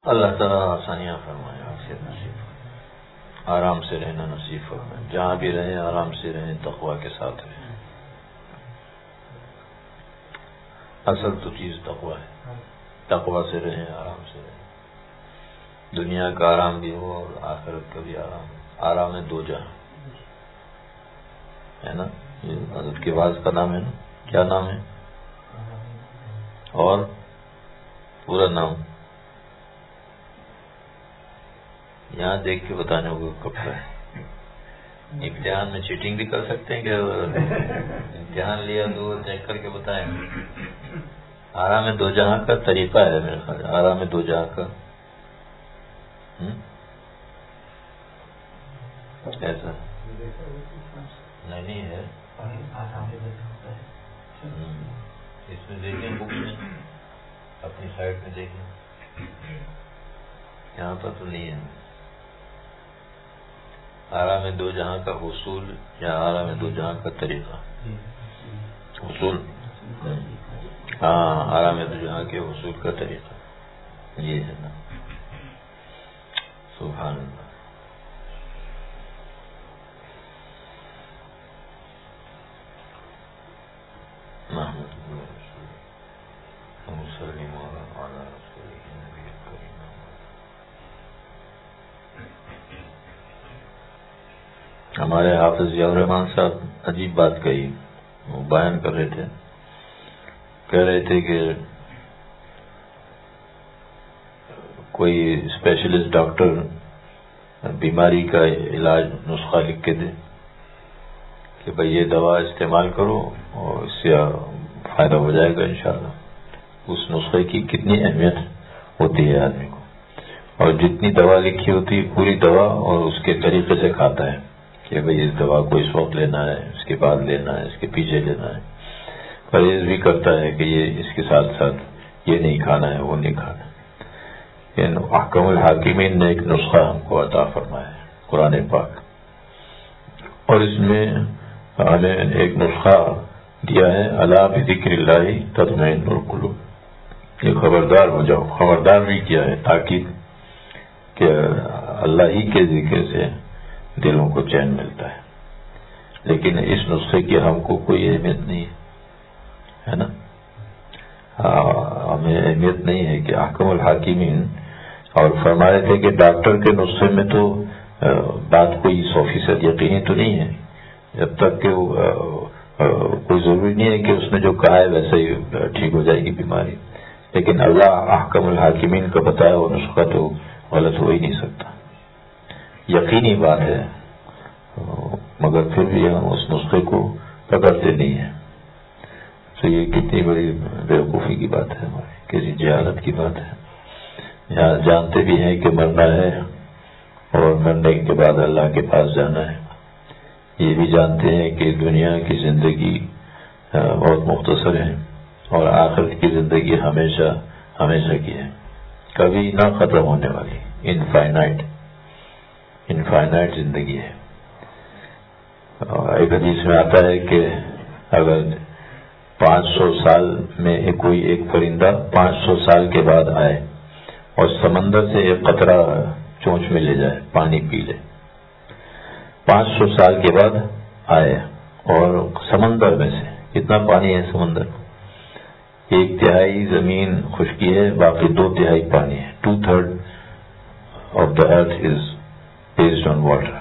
اللہ تعالیٰ آسانیاں فرمائے، عافیت نصیب فرمائے، آرام سے رہنا نصیب فرمائے، جہاں بھی رہیں آرام سے رہیں، تقویٰ کے ساتھ رہیں۔ اصل تو چیز تقویٰ ہے، تقویٰ سے رہیں، آرام سے رہیں، دنیا کا آرام بھی ہو اور آخرت کا بھی آرام۔ آرام ہے دو جہاں، ہے نا؟ یہ حضرت کے بعض کا نام ہے نا، کیا نام ہے؟ اور پورا نام یہاں دیکھ کے بتانے ہوگا کب کا ہے۔ امتحان میں چیٹنگ بھی کر سکتے ہیں کہ امتحان لیا تو دیکھ کر کے بتائیں۔ آرام دو جہاں کا طریقہ ہے میرے خیال، آرام دو جہاں کا ایسا نہیں ہے۔ اس میں دیکھیں بک میں، اپنی سائٹ میں دیکھیں، یہاں پر تو نہیں ہے۔ آرام دو جہاں کا حصول یا آرام دو جہاں کا طریقہ؟ حصول، ہاں، آرام دو جہاں کے حصول کا طریقہ یہ ہے نا۔ سبحان اللہ۔ ہمارے حافظ ضیاء الرحمان صاحب عجیب بات کہی، وہ بیان کر رہے تھے، کہہ رہے تھے کہ کوئی اسپیشلسٹ ڈاکٹر بیماری کا علاج نسخہ لکھ کے دے کہ بھئی یہ دوا استعمال کرو اور اس سے فائدہ ہو جائے گا انشاءاللہ۔ اس نسخے کی کتنی اہمیت ہوتی ہے آدمی کو، اور جتنی دوا لکھی ہوتی ہے پوری دوا اور اس کے طریقے سے کھاتا ہے کہ بھئی اس دوا کو اس وقت لینا ہے، اس کے بعد لینا ہے، اس کے پیچھے لینا ہے، پرہیز بھی کرتا ہے کہ یہ اس کے ساتھ ساتھ یہ نہیں کھانا ہے، وہ نہیں کھانا ہے۔ احکم الحاکمین نے ایک نسخہ ہم کو عطا فرمایا ہے، قرآن پاک، اور اس میں ہمیں ایک نسخہ دیا ہے، الا بذکر اللہ تطمئن القلوب، یہ خبردار ہو جاؤ، خبردار بھی کیا ہے تاکید کہ اللہ ہی کے ذکر سے دلوں کو چین ملتا ہے۔ لیکن اس نسخے کی ہم کو کوئی اہمیت نہیں ہے نا، ہمیں اہمیت نہیں ہے کہ احکم الحاکمین، اور فرما رہے تھے کہ ڈاکٹر کے نسخے میں تو بات کوئی 100% یقینی تو نہیں ہے، جب تک کہ کوئی ضروری نہیں ہے کہ اس نے جو کہا ہے ویسے ہی ٹھیک ہو جائے گی بیماری، لیکن اللہ احکم الحاکمین کا بتایا وہ نسخہ تو غلط ہو ہی نہیں سکتا، یقینی بات ہے، مگر پھر بھی ہم اس نسخے کو پکڑتے نہیں ہیں۔ تو یہ کتنی بڑی بیوقوفی کی بات ہے، ہماری کسی جہالت کی بات ہے۔ یہاں جانتے بھی ہیں کہ مرنا ہے اور مرنے کے بعد اللہ کے پاس جانا ہے، یہ بھی جانتے ہیں کہ دنیا کی زندگی بہت مختصر ہے اور آخرت کی زندگی ہمیشہ ہمیشہ کی ہے، کبھی نہ ختم ہونے والی، انفائنائٹ زندگی ہے۔ ایک حدیث میں آتا ہے کہ اگر 500 سال میں کوئی ایک پرندہ 500 سال کے بعد آئے اور سمندر سے ایک قطرہ چونچ میں لے جائے، پانی پی لے، 500 سال کے بعد آئے اور سمندر میں سے کتنا پانی ہے؟ سمندر 1/3 زمین خشکی ہے، باقی 2/3 پانی ہے۔ 2/3 of the earth is based on water،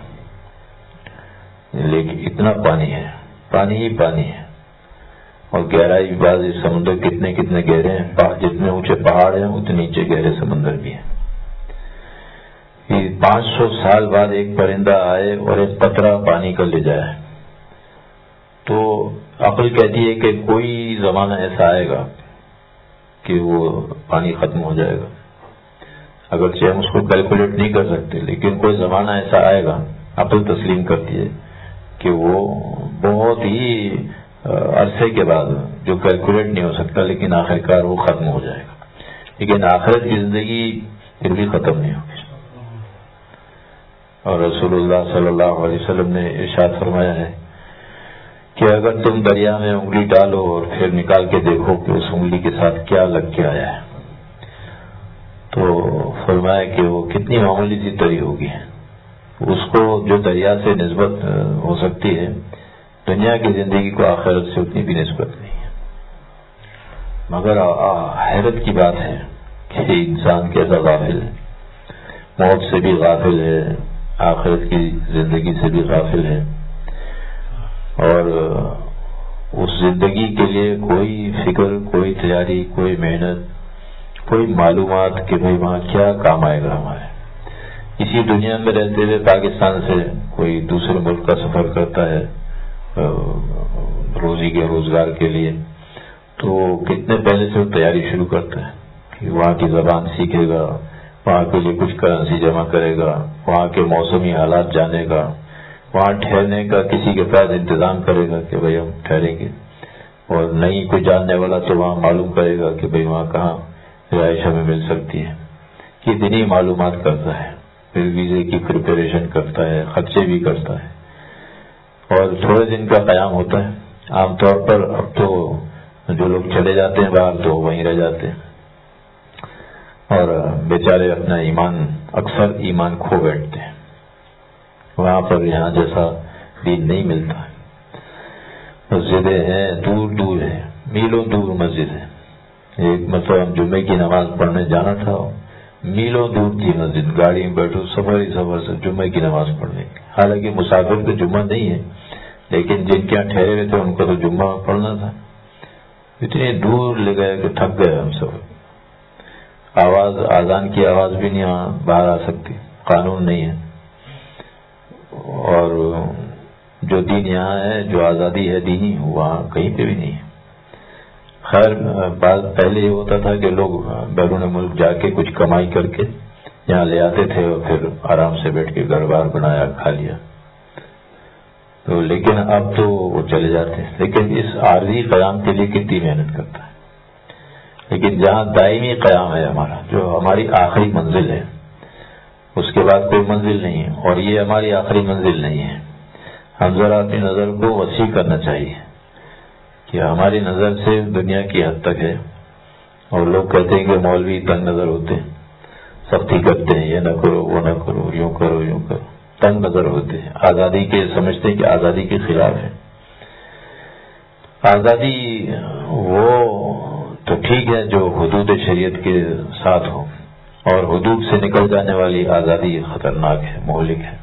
لیکن اتنا پانی ہے، پانی ہی پانی ہے، اور گہرائی بھی بعض سمندر کتنے گہرے ہیں، جتنے اونچے پہاڑ ہیں اتنے نیچے گہرے سمندر بھی ہیں۔ 500 سال بعد ایک پرندہ آئے اور ایک قطرہ پانی کا لے جائے، تو عقل کہتی ہے کہ کوئی زمانہ ایسا آئے گا کہ وہ پانی ختم ہو جائے گا، اگرچہ ہم اس کو کیلکولیٹ نہیں کر سکتے، لیکن کوئی زمانہ ایسا آئے گا، عقل تسلیم کرتی ہے کہ وہ بہت ہی عرصے کے بعد، جو کیلکولیٹ نہیں ہو سکتا، لیکن آخرکار وہ ختم ہو جائے گا۔ لیکن آخرت کی زندگی پھر بھی ختم نہیں ہوگی، اور رسول اللہ صلی اللہ علیہ وسلم نے ارشاد فرمایا ہے کہ اگر تم دریا میں انگلی ڈالو اور پھر نکال کے دیکھو کہ اس انگلی کے ساتھ کیا لگ کے آیا ہے، تو فرمایا کہ وہ کتنی معمولی سی تری ہوگی، اس کو جو دریا سے نسبت ہو سکتی ہے، دنیا کی زندگی کو آخرت سے اتنی بھی نسبت نہیں ہے۔ مگر حیرت کی بات ہے کہ انسان کیسا غافل ہے، موت سے بھی غافل ہے، آخرت کی زندگی سے بھی غافل ہے، اور اس زندگی کے لیے کوئی فکر، کوئی تیاری، کوئی محنت، کوئی معلومات کہ بھائی وہاں کیا کام آئے گا ہمارے۔ اسی دنیا میں رہتے ہوئے پاکستان سے کوئی دوسرے ملک کا سفر کرتا ہے روزی کے روزگار کے لیے، تو کتنے پہلے سے وہ تیاری شروع کرتا ہے کہ وہاں کی زبان سیکھے گا، وہاں کے لیے کچھ کرنسی جمع کرے گا، وہاں کے موسمی حالات جانے گا، وہاں ٹھہرنے کا کسی کے پاس انتظام کرے گا کہ بھائی ہم ٹھہریں گے، اور نہیں کوئی جاننے والا تو وہاں معلوم کرے گا کہ بھائی وہاں کہاں رہائش ہمیں مل سکتی ہے۔ کتنی معلومات کرتا ہے، پھر ویزے کی پریپریشن کرتا ہے، خرچے بھی کرتا ہے، اور تھوڑے دن کا قیام ہوتا ہے۔ عام طور پر اب تو جو لوگ چلے جاتے ہیں باہر تو وہیں رہ جاتے ہیں، اور بیچارے اپنا ایمان، اکثر ایمان کھو بیٹھتے ہیں، وہاں پر یہاں جیسا دین نہیں ملتا ہے۔ مسجدیں ہیں دور دور ہیں، میلوں دور مسجد ہے۔ ایک مرتبہ ہم جمعے کی نماز پڑھنے جانا تھا، میلوں دور تھی مسجد، گاڑی میں بیٹھو سفر ہی سفر سے جمعے کی نماز پڑھنے کی۔ حالانکہ مسافر کو جمعہ نہیں ہے، لیکن جن کے یہاں ٹھہرے ہوئے تھے ان کو تو جمعہ پڑھنا تھا۔ اتنی دور لے گئے کہ تھک گئے ہم سب۔ آواز، اذان کی آواز بھی نہیں باہر آ سکتی، قانون نہیں ہے، اور جو دین یہاں ہے، جو آزادی ہے دینی، وہاں کہیں پہ بھی نہیں ہے۔ خیر پہلے یہ ہوتا تھا کہ لوگ بیرون ملک جا کے کچھ کمائی کر کے یہاں لے آتے تھے، اور پھر آرام سے بیٹھ کے گھر بار بنایا، کھا لیا، تو لیکن اب تو وہ چلے جاتے ہیں۔ لیکن اس عارضی قیام کے لیے کتنی محنت کرتا ہے، لیکن جہاں دائمی قیام ہے ہمارا، جو ہماری آخری منزل ہے، اس کے بعد کوئی منزل نہیں ہے، اور یہ ہماری آخری منزل نہیں ہے۔ ہم ذرا اپنی نظر کو وسیع کرنا چاہیے کہ ہماری نظر سے دنیا کی حد تک ہے، اور لوگ کہتے ہیں کہ مولوی تنگ نظر ہوتے ہیں، سختی کرتے ہیں، یہ نہ کرو وہ نہ کرو، یوں کرو یوں کرو، تنگ نظر ہوتے ہیں، آزادی کے سمجھتے ہیں کہ آزادی کے خلاف ہے۔ آزادی وہ تو ٹھیک ہے جو حدود شریعت کے ساتھ ہو، اور حدود سے نکل جانے والی آزادی خطرناک ہے، مہلک ہے۔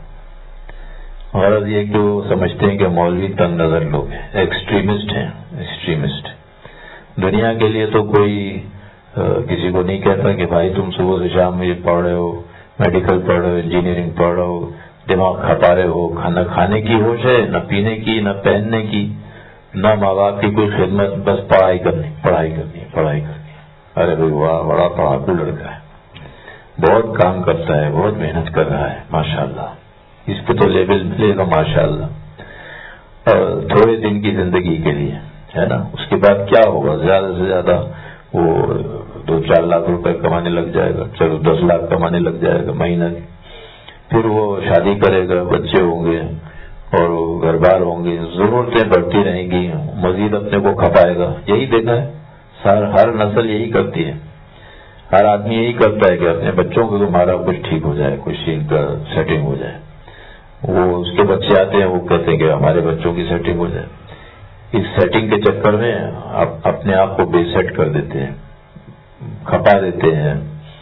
غرض یہ کہ وہ سمجھتے ہیں کہ مولوی تنگ نظر لوگ ہیں، ایکسٹریمسٹ ہیں، ایکسٹریمسٹ۔ دنیا کے لیے تو کوئی کسی کو نہیں کہتا کہ بھائی تم صبح سے شام میں یہ پڑھ رہے ہو، میڈیکل پڑھ رہے ہو، انجینئرنگ پڑھ رہے ہو، دماغ کھپا رہے ہو، کھانا کھانے کی ہوش ہے، نہ پینے کی، نہ پہننے کی، نہ ماں باپ کی کوئی خدمت، بس پڑھائی کرنی، پڑھائی کرنی، پڑھائی کرنی۔ ارے بھائی واہ، بڑا پڑھاکو لڑکا ہے، بہت کام کرتا ہے، بہت محنت کر رہا ہے، ماشاءاللہ، اس پہ تو لیبل ملے گا ماشاءاللہ۔ اور تھوڑے دن کی زندگی کے لیے ہے نا، اس کے بعد کیا ہوگا؟ زیادہ سے زیادہ وہ 2-4 لاکھ روپے کمانے لگ جائے گا، چلو 10 لاکھ کمانے لگ جائے گا مہینہ کی، پھر وہ شادی کرے گا، بچے ہوں گے، اور گھر بار ہوں گے، ضرورتیں بڑھتی رہیں گی، مزید اپنے کو کھپائے گا۔ یہی دیکھا ہے، ہر نسل یہی کرتی ہے، ہر آدمی یہی کرتا ہے کہ اپنے بچوں کو ہمارا کچھ ٹھیک ہو جائے، کچھ ان کا سیٹنگ ہو جائے۔ وہ اس کے بچے آتے ہیں، وہ کہتے ہیں کہ ہمارے بچوں کی سیٹنگ ہو جائے۔ اس سیٹنگ کے چکر میں اپنے آپ کو بے سیٹ کر دیتے ہیں، کھپا دیتے ہیں،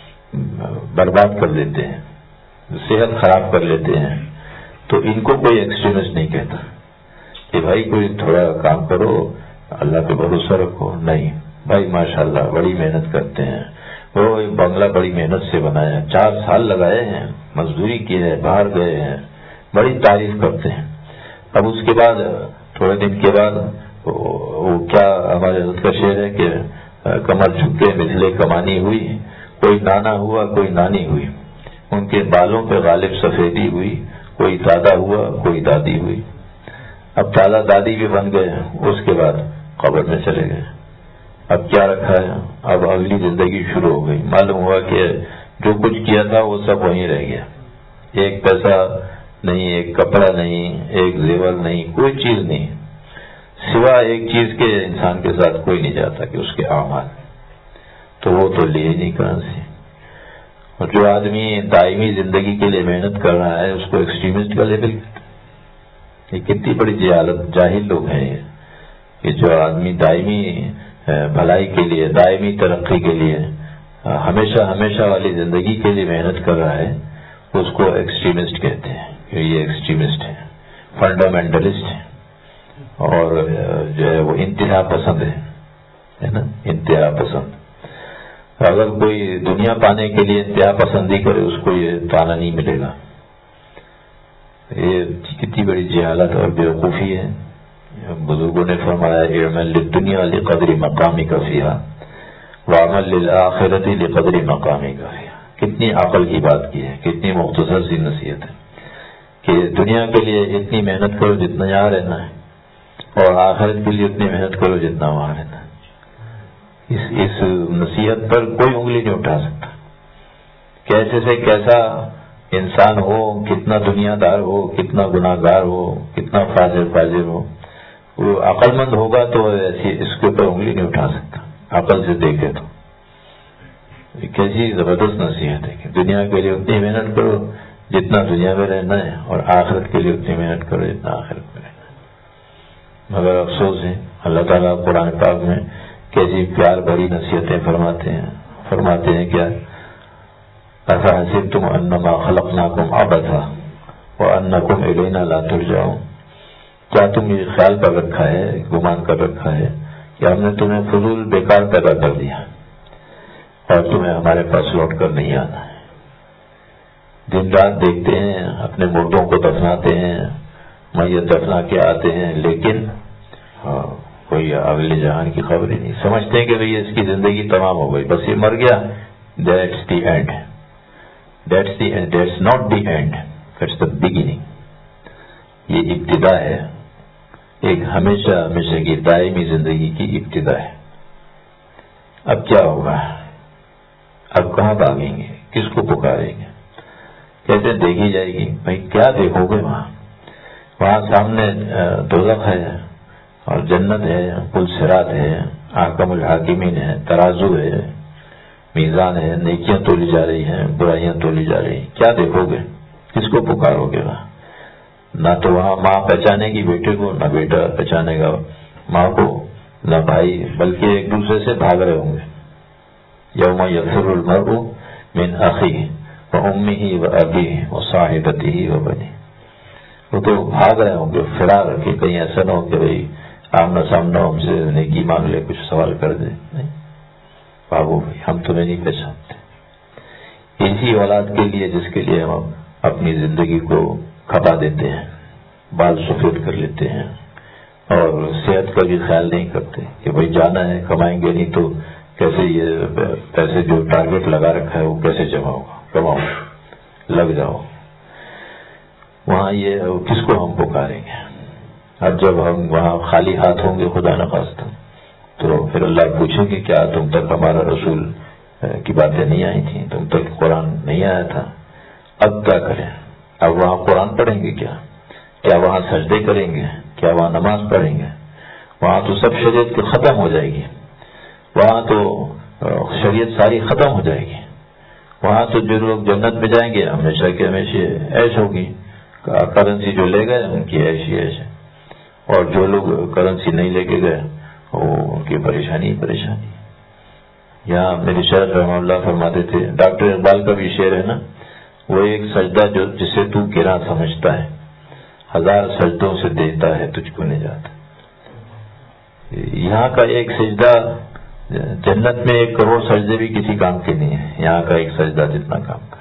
برباد کر دیتے ہیں، صحت خراب کر لیتے ہیں۔ تو ان کو کوئی ایکسٹریمسٹ نہیں کہتا کہ بھائی کوئی تھوڑا کام کرو، اللہ پہ بھروسہ رکھو، نہیں بھائی ماشاءاللہ بڑی محنت کرتے ہیں، وہ بنگلہ بڑی محنت سے بنایا، 4 سال لگائے ہیں، مزدوری کی ہے، باہر گئے ہیں، بڑی تعریف کرتے ہیں۔ اب اس کے بعد تھوڑے دن کے بعد وہ کیا ہمارے حضرت کا شعر ہے کہ کمر جھکے مثلے کمانی ہوئی، کوئی نانا ہوا کوئی نانی ہوئی، ان کے بالوں پہ غالب سفیدی ہوئی، کوئی دادا ہوا کوئی دادی ہوئی۔ اب دادا دادی بھی بن گئے، اس کے بعد قبر میں چلے گئے۔ اب کیا رکھا ہے؟ اب اگلی زندگی شروع ہو گئی۔ معلوم ہوا کہ جو کچھ کیا تھا وہ سب وہیں رہ گیا، ایک پیسہ نہیں، ایک کپڑا نہیں، ایک زیور نہیں، کوئی چیز نہیں، سوا ایک چیز کے انسان کے ساتھ کوئی نہیں جاتا کہ اس کے اعمال، تو وہ تو لیے نہیں کہاں سے۔ اور جو آدمی دائمی زندگی کے لیے محنت کر رہا ہے اس کو ایکسٹریمسٹ کا لیبل کہتے ہیں۔ یہ کتنی بڑی جاہل لوگ ہیں یہ کہ جو آدمی دائمی بھلائی کے لیے، دائمی ترقی کے لیے، ہمیشہ والی زندگی کے لیے محنت کر رہا ہے، اس کو ایکسٹریمسٹ کہتے ہیں کہ یہ ایکسٹریمسٹ ہے، فنڈامنٹلسٹ ہے، اور جو ہے وہ انتہا پسند ہے نا، انتہا پسند۔ اگر کوئی دنیا پانے کے لیے انتہا پسندی کرے اس کو یہ تانا نہیں ملے گا۔ یہ کتنی بڑی جہالت اور بیوقوفی ہے۔ بزرگوں نے فرمایا اعمل للدنیا لقدر مقامک فیہا وعمل للآخرۃ لقدر مقامک فیہا۔ کتنی عقل کی بات کی ہے، کتنی مختصر سی نصیحت ہے کہ دنیا کے لیے اتنی محنت کرو جتنا یہاں رہنا ہے، اور آخرت کے لیے اتنی محنت کرو جتنا وہاں رہنا ہے۔ اس نصیحت پر کوئی انگلی نہیں اٹھا سکتا۔ کیسے سے کیسا انسان ہو، کتنا دنیا دار ہو، کتنا گناہ گار ہو، کتنا فاجر ہو، وہ عقل مند ہوگا تو ایسی اس کے اوپر انگلی نہیں اٹھا سکتا عقل سے دیکھے تو۔ کیسی زبردست نصیحت ہے کہ دنیا کے لیے اتنی محنت کرو جتنا دنیا میں رہنا ہے، اور آخرت کے لیے اتنی محنت کرو جتنا آخرت میں رہنا ہے۔ مگر افسوس ہے اللہ تعالیٰ قرآن پاک میں کیسی پیار بھری نصیحتیں فرماتے ہیں کیا؟ أَفَحَسِبْتُمْ أَنَّمَا خَلَقْنَاكُمْ عَبَثًا وَأَنَّكُمْ إِلَيْنَا لَا تُرْجَعُونَ۔ کیا تم یہ خیال کر رکھا ہے، گمان کر رکھا ہے کہ ہم نے تمہیں فضول بیکار پیدا کر دیا اور تمہیں ہمارے پاس لوٹ کر نہیں آنا ہے؟ دن رات دیکھتے ہیں، اپنے مردوں کو دفناتے ہیں، میت دفنا کے آتے ہیں، لیکن کوئی اگلے جہان کی خبر ہی نہیں۔ سمجھتے ہیں کہ بھئی اس کی زندگی تمام ہو گئی، بس یہ مر گیا، that's the end, that's not the end, that's the beginning. یہ ابتدا ہے، ایک ہمیشہ کی دائمی زندگی کی ابتدا ہے۔ اب کیا ہوگا؟ اب کہاں بھاگیں گے؟ کس کو پکاریں گے؟ کیسے دیکھی جائے گی؟ بھائی کیا دیکھو گے وہاں سامنے دوزخ ہے اور جنت ہے، پل صراط ہے، احکم الحاکمین ہے، ترازو ہے، میزان ہے، نیکیاں تولی جا رہی ہیں، برائیاں تولی جا رہی ہیں۔ کیا دیکھو گے؟ کس کو پکارو گے وہاں؟ نہ تو وہاں ماں پہچانے گی بیٹے کو، نہ بیٹا پہچانے گا ماں کو، نہ بھائی، بلکہ ایک دوسرے سے بھاگ رہے ہوں گے۔ یوم یفر المرء من اخیہ وامہ وابیہ وصاحبتہ وبنیہ۔ وہ تو بھاگ رہے ہوں گے فرار، کہ کہیں ایسا نہ ہو کہ بھئی آمنا سامنا ہم سے نیکی مانگ لے، کچھ سوال کر دے۔ نہیں بابو بھائی، ہم تمہیں نہیں پہچانتے۔ اسی اولاد کے لیے جس کے لیے ہم اپنی زندگی کو کھپا دیتے ہیں، بال سفید کر لیتے ہیں، اور صحت کا بھی خیال نہیں کرتے کہ بھئی جانا ہے، کمائیں گے نہیں تو کیسے یہ پیسے جو ٹارگٹ لگا رکھا ہے وہ کیسے جمع ہوگا؟ کماؤ، لگ جاؤ۔ وہاں یہ کس کو ہم پکاریں گے؟ اب جب ہم وہاں خالی ہاتھ ہوں گے خدا نخواستہ، تو پھر اللہ پوچھیں گے کیا تم تک ہمارا رسول کی باتیں نہیں آئی تھیں، تم تک قرآن نہیں آیا تھا؟ اب کیا کریں؟ اب وہاں قرآن پڑھیں گے کیا وہاں سجدے کریں گے؟ کیا وہاں نماز پڑھیں گے؟ وہاں تو سب شریعت ختم ہو جائے گی، وہاں تو شریعت ساری ختم ہو جائے گی۔ وہاں تو جو لوگ جنت میں جائیں گے ہمیشہ کے ہمیشہ عیش ہوگی، کرنسی جو لے گئے ان کی عیش ہی عیش ہے، اور جو لوگ کرنسی نہیں لے کے گئے وہ ان کی پریشانی۔ یہاں میرے شیخ رحمہ اللہ فرماتے تھے، ڈاکٹر اقبال کا بھی شعر ہے نا، وہ ایک سجدہ جسے تو گرا سمجھتا ہے، 1000 سجدوں سے دیتا ہے تجھ کو نجات۔ یہاں کا ایک سجدہ جنت میں 1 کروڑ سجدے بھی کسی کام کے نہیں ہے، یہاں کا ایک سجدہ جتنا کام کا۔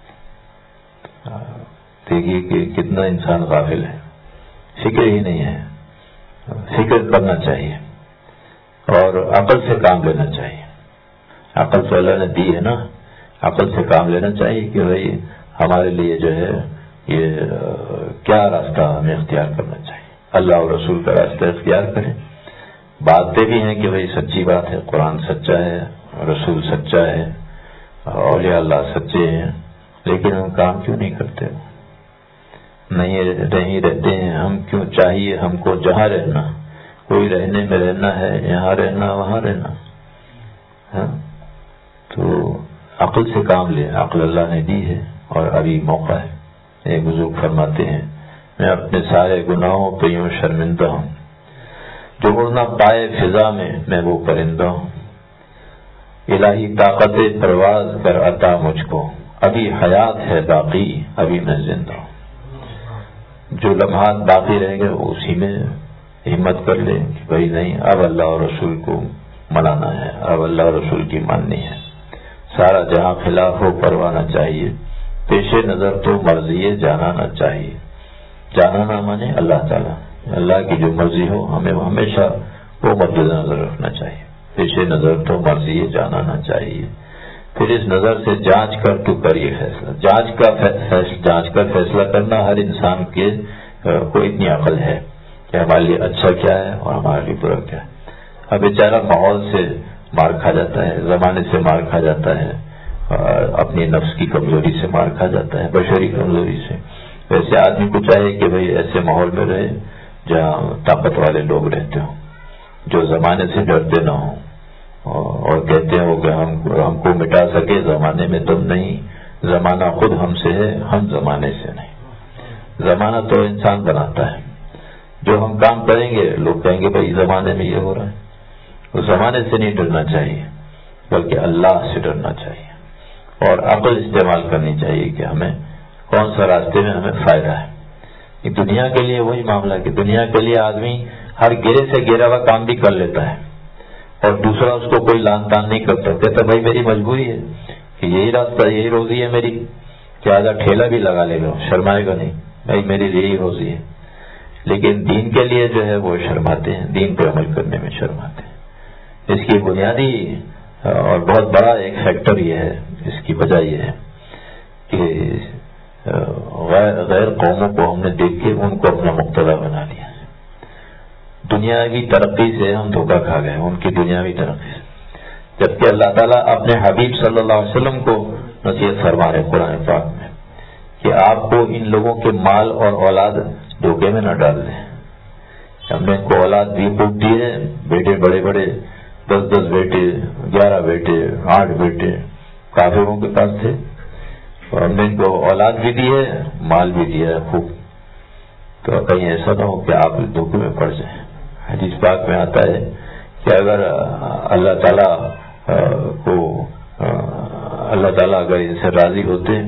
دیکھیے کہ کتنا انسان غافل ہے، فکر ہی نہیں ہے۔ فکر کرنا چاہیے اور عقل سے کام لینا چاہیے۔ عقل تو اللہ نے دی ہے نا، عقل سے کام لینا چاہیے کہ بھائی ہمارے لیے جو ہے یہ کیا راستہ ہمیں اختیار کرنا چاہیے۔ اللہ اور رسول کا راستہ اختیار کریں۔ باتیں بھی ہیں کہ بھائی سچی بات ہے، قرآن سچا ہے، رسول سچا ہے، اولیاء اللہ سچے ہیں، لیکن ہم کام کیوں نہیں کرتے؟ نہیں رہتے ہیں ہم کیوں؟ چاہیے ہم کو جہاں رہنا، کوئی رہنے میں رہنا ہے، یہاں رہنا وہاں رہنا۔ ہاں تو عقل سے کام لیں. عقل اللہ نے دی ہے اور ابھی موقع ہے. ایک بزرگ فرماتے ہیں میں اپنے سارے گناہوں پہ یوں شرمندہ ہوں، جو اڑنا پائے فضا میں وہ پرندہ ہوں. الہی طاقت پرواز کر عطا مجھ کو، ابھی حیات ہے باقی ابھی میں زندہ ہوں. جو لمحات باقی رہ گئے اسی میں ہمت کر لیں کہ بھائی نہیں، اب اللہ اور رسول کو منانا ہے، اب اللہ اور رسول کی ماننی ہے. سارا جہاں خلاف ہو پروانا چاہیے، پیش نظر تو مرضی جانانا چاہیے. جانانا مانے اللہ تعالیٰ، اللہ کی جو مرضی ہو ہمیں ہمیشہ وہ مد نظر رکھنا چاہیے. پیش نظر تو مرضی جانانا چاہیے. پھر اس نظر سے جانچ کر تو کر یہ فیصلہ. جانچ کر فیصلہ کرنا ہر انسان کے کو اتنی عقل ہے کہ ہمارے لیے اچھا کیا ہے اور ہمارے لیے برا کیا ہے. اب بیچارہ ماحول سے مار کھا جاتا ہے، زمانے سے مار کھا جاتا ہے، اپنی نفس کی کمزوری سے مار کھا جاتا ہے، بشری کمزوری سے. ویسے آدمی کو چاہیے کہ بھئی ایسے ماحول میں رہے جہاں طاقت والے لوگ رہتے ہوں، جو زمانے سے ڈرتے نہ ہوں اور کہتے ہیں وہ کہ ہم کو مٹا سکے زمانے میں تم نہیں، زمانہ خود ہم سے ہے، ہم زمانے سے نہیں. زمانہ تو انسان بناتا ہے. جو ہم کام کریں گے لوگ کہیں گے بھائی زمانے میں یہ ہو رہا ہے. اس زمانے سے نہیں ڈرنا چاہیے بلکہ اللہ سے ڈرنا چاہیے اور عقل استعمال کرنی چاہیے کہ ہمیں کون سا راستے میں ہمیں فائدہ ہے. کہ دنیا کے لیے وہی معاملہ کہ دنیا کے لیے آدمی ہر گرے سے گرا ہوا کام بھی کر لیتا ہے اور دوسرا اس کو کوئی لان تان نہیں کرتا. کہتا بھائی میری مجبوری ہے کہ یہی راستہ یہی روزی ہے میری، کیا ٹھیلا بھی لگا لے گا، شرمائے گا نہیں، بھائی میری یہی روزی ہے. لیکن دین کے لیے جو ہے وہ شرماتے ہیں، دین پہ عمل کرنے میں شرماتے ہیں. اس کی بنیادی اور بہت بڑا ایک فیکٹر یہ ہے، اس کی وجہ یہ ہے کہ غیر قوموں کو ہم نے دیکھ کے ان کو اپنا مقتدی بنا لیا. دنیاوی ترقی سے ہم دھوکہ کھا گئے، ان کی دنیاوی ترقی سے، جبکہ اللہ تعالیٰ اپنے حبیب صلی اللہ علیہ وسلم کو نصیحت فرما رہے قرآن پاک میں کہ آپ کو ان لوگوں کے مال اور اولاد دھوکے میں نہ ڈال دیں. ہم نے ان کو اولاد بھی خوب دی ہے، بیٹے بڑے بڑے 10 بیٹے، 11 بیٹے، 8 بیٹے کافروں کے پاس تھے اور ہم نے ان کو اولاد بھی دی ہے، مال بھی دیا ہے خوب. تو کہیں ایسا نہ ہو کہ آپ دھوکے میں پڑ جائیں. حدیث پاک میں آتا ہے کہ اگر اللہ تعالیٰ اگر ان سے راضی ہوتے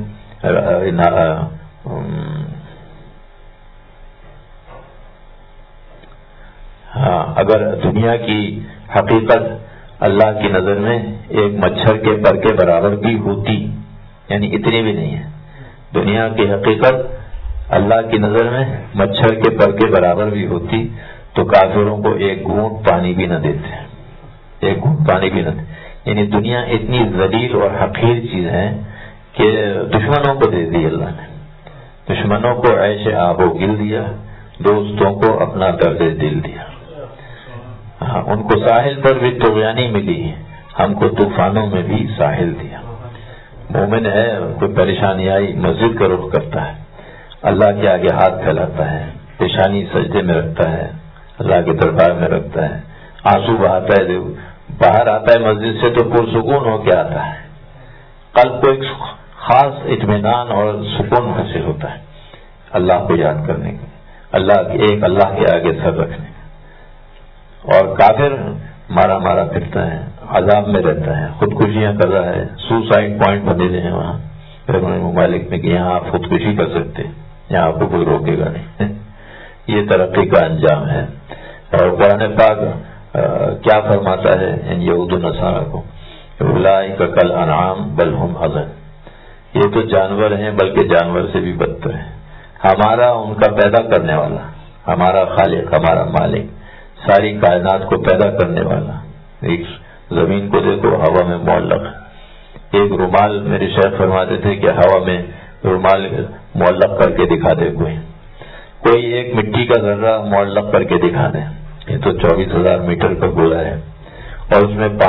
اگر دنیا کی حقیقت اللہ کی نظر میں ایک مچھر کے پر کے برابر بھی ہوتی، یعنی اتنی بھی نہیں ہے، دنیا کی حقیقت اللہ کی نظر میں مچھر کے پر کے برابر بھی ہوتی تو کافروں کو ایک گھونٹ پانی بھی نہ دیتے، ایک گھونٹ پانی بھی نہ دیتے. یعنی دنیا اتنی ذلیل اور حقیر چیز ہے کہ دشمنوں کو دے دی اللہ نے. دشمنوں کو عیش آب و گل دیا، دوستوں کو اپنا درد دل دیا. ان کو ساحل پر بھی طغیانی ملی، ہم کو طوفانوں میں بھی ساحل دیا. مومن ہے، کوئی پریشانی آئی مسجد کا رخ کرتا ہے، اللہ کے آگے ہاتھ پھیلاتا ہے، پیشانی سجدے میں رکھتا ہے، اللہ کے دربار میں رکھتا ہے، آنسو بہاتا ہے، باہر آتا ہے مسجد سے تو پرسکون ہو کے آتا ہے. قلب کو ایک خاص اطمینان اور سکون حاصل ہوتا ہے اللہ کو یاد کرنے کے، اللہ کے آگے سر رکھنے کا. اور کافر مارا پھرتا ہے، عذاب میں رہتا ہے، خودکشیاں کر رہا ہے، سوسائڈ پوائنٹ بنے ہوئے ہیں وہاں ممالک میں کہ یہاں آپ خودکشی کر سکتے ہیں، یہاں آپ کو کوئی روکے گا نہیں. یہ ترقی کا انجام ہے. اور قرآن پاک کیا فرماتا ہے ان یہود و نصارہ کو، اولئک کالانعام بل ہم اضل، یہ تو جانور ہیں بلکہ جانور سے بھی بدتر ہیں. ہمارا ان کا پیدا کرنے والا، ہمارا خالق، ہمارا مالک، ساری کائنات کو پیدا کرنے والا، ایک زمین کو دیکھو ہوا میں معلق، ایک رومال میرے شیخ فرماتے تھے کہ ہوا میں رومال معلق کر کے دکھا دے کوئی ایک مٹی کا ذرہ معلق کر کے دکھا دے، یہ تو 24,000 میٹر کا گولا ہے اور اس میں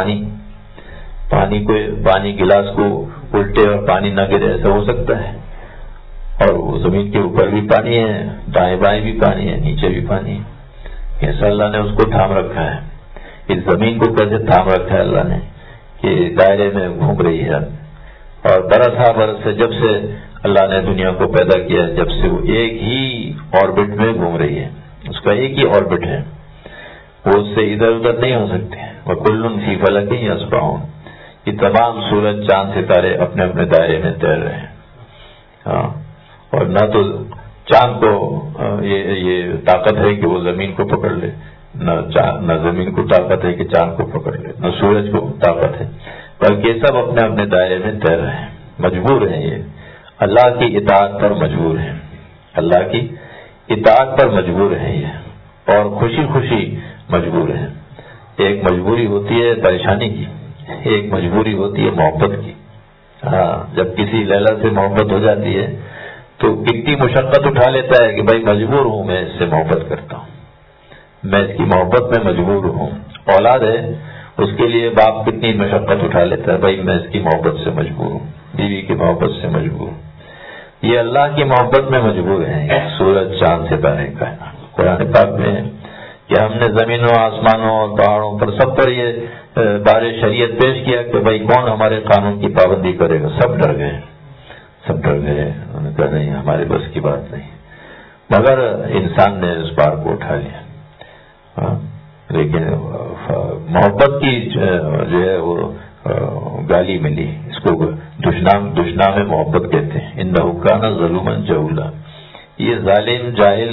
پانی گلاس کو الٹے اور پانی نہ گرے، ایسا ہو سکتا ہے؟ اور وہ زمین کے اوپر بھی پانی ہے، دائیں بائیں بھی پانی ہے، نیچے بھی پانی ہے. کیسا اللہ نے اس کو تھام رکھا ہے، اس زمین کو کیسے تھام رکھا ہے اللہ نے کہ دائرے میں گھوم رہی ہے. اور برس ہا برس سے جب سے اللہ نے دنیا کو پیدا کیا ہے، جب سے وہ ایک ہی آربٹ میں گھوم رہی ہے، اس کا ایک ہی آربٹ ہے، وہ اس سے ادھر ادھر نہیں ہو سکتے. وَكُلٌّ فِي فَلَكٍ يَسْبَحُونَ. یہ تمام سورج چاند ستارے اپنے اپنے دائرے میں تیر رہے ہیں. ہاں، اور نہ تو چاند کو یہ طاقت ہے کہ وہ زمین کو پکڑ لے، نہ زمین کو طاقت ہے کہ چاند کو پکڑ لے، نہ سورج کو طاقت ہے، بلکہ سب اپنے اپنے دائرے میں تیر رہے ہیں. مجبور ہیں، یہ اللہ کی اطاعت پر مجبور ہیں، اللہ کی اطاعت پر مجبور ہیں یہ، اور خوشی خوشی مجبور ہیں. ایک مجبوری ہوتی ہے پریشانی کی، ایک مجبوری ہوتی ہے محبت کی. ہاں، جب کسی لیلا سے محبت ہو جاتی ہے تو کتنی مشقت اٹھا لیتا ہے کہ بھائی مجبور ہوں، میں اس سے محبت کرتا ہوں، میں اس کی محبت میں مجبور ہوں. اولاد ہے، اس کے لیے باپ کتنی مشقت اٹھا لیتا ہے، بھائی میں اس کی محبت سے مجبور ہوں، بیوی کی محبت سے مجبور ہوں. یہ اللہ کی محبت میں مجبور ہیں. سورج چاند ستارے کا قرآن پاک میں ہے کہ ہم نے زمینوں آسمانوں اور پہاڑوں پر سب پر یہ بار شریعت پیش کیا کہ بھائی کون ہمارے قانون کی پابندی کرے گا. سب ڈر گئے، سب ڈر گئے. انہوں نے کہا نہیں، ہمارے بس کی بات نہیں. مگر انسان نے اس بار کو اٹھا لیا. لیکن محبت کی جو ہے وہ گالی ملی. اس کو دشنام محبت کہتے ہیں. انہ کان ظلوما جہولا. یہ ظالم جاہل،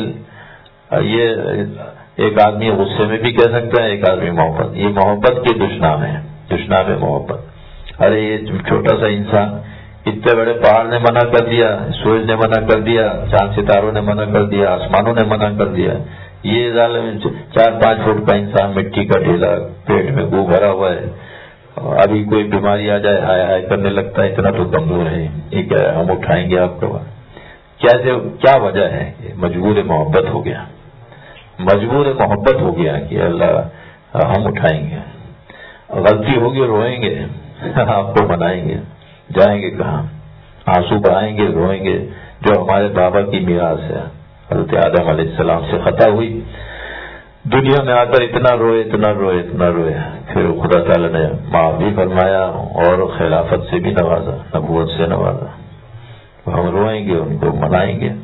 یہ ایک آدمی غصے میں بھی کہہ سکتا ہے، ایک آدمی محبت. یہ محبت کے دشنام ہے، دشنام محبت. ارے یہ چھوٹا سا انسان، اتنے بڑے پہاڑ نے منع کر دیا، سورج نے منع کر دیا، چاند ستاروں نے منع کر دیا، آسمانوں نے منع کر دیا. یہ ظالم 4-5 فٹ کا انسان، مٹی کا ڈھیلا، پیٹ میں گو بھرا ہوا ہے، ابھی کوئی بیماری آ جائے ہائے ہائے کرنے لگتا ہے، اتنا تو کمزور ہے. یہ کیا ہے، ہم اٹھائیں گے آپ کو. کیا وجہ ہے؟ مجبور محبت ہو گیا، مجبور محبت ہو گیا کہ اللہ ہم اٹھائیں گے. غلطی ہوگی روئیں گے، آپ کو منائیں گے. جائیں گے کہاں؟ آنسو بہائیں گے، روئیں گے. جو ہمارے بابا کی میراث ہے، حضرت آدم علیہ السلام سے خطا ہوئی، دنیا میں آ کر اتنا روئے اتنا روئے اتنا روئے. پھر خدا تعالی نے معاف بھی فرمایا اور خلافت سے بھی نوازا، نبوت سے نوازا. ہم روئیں گے، ان کو منائیں گے.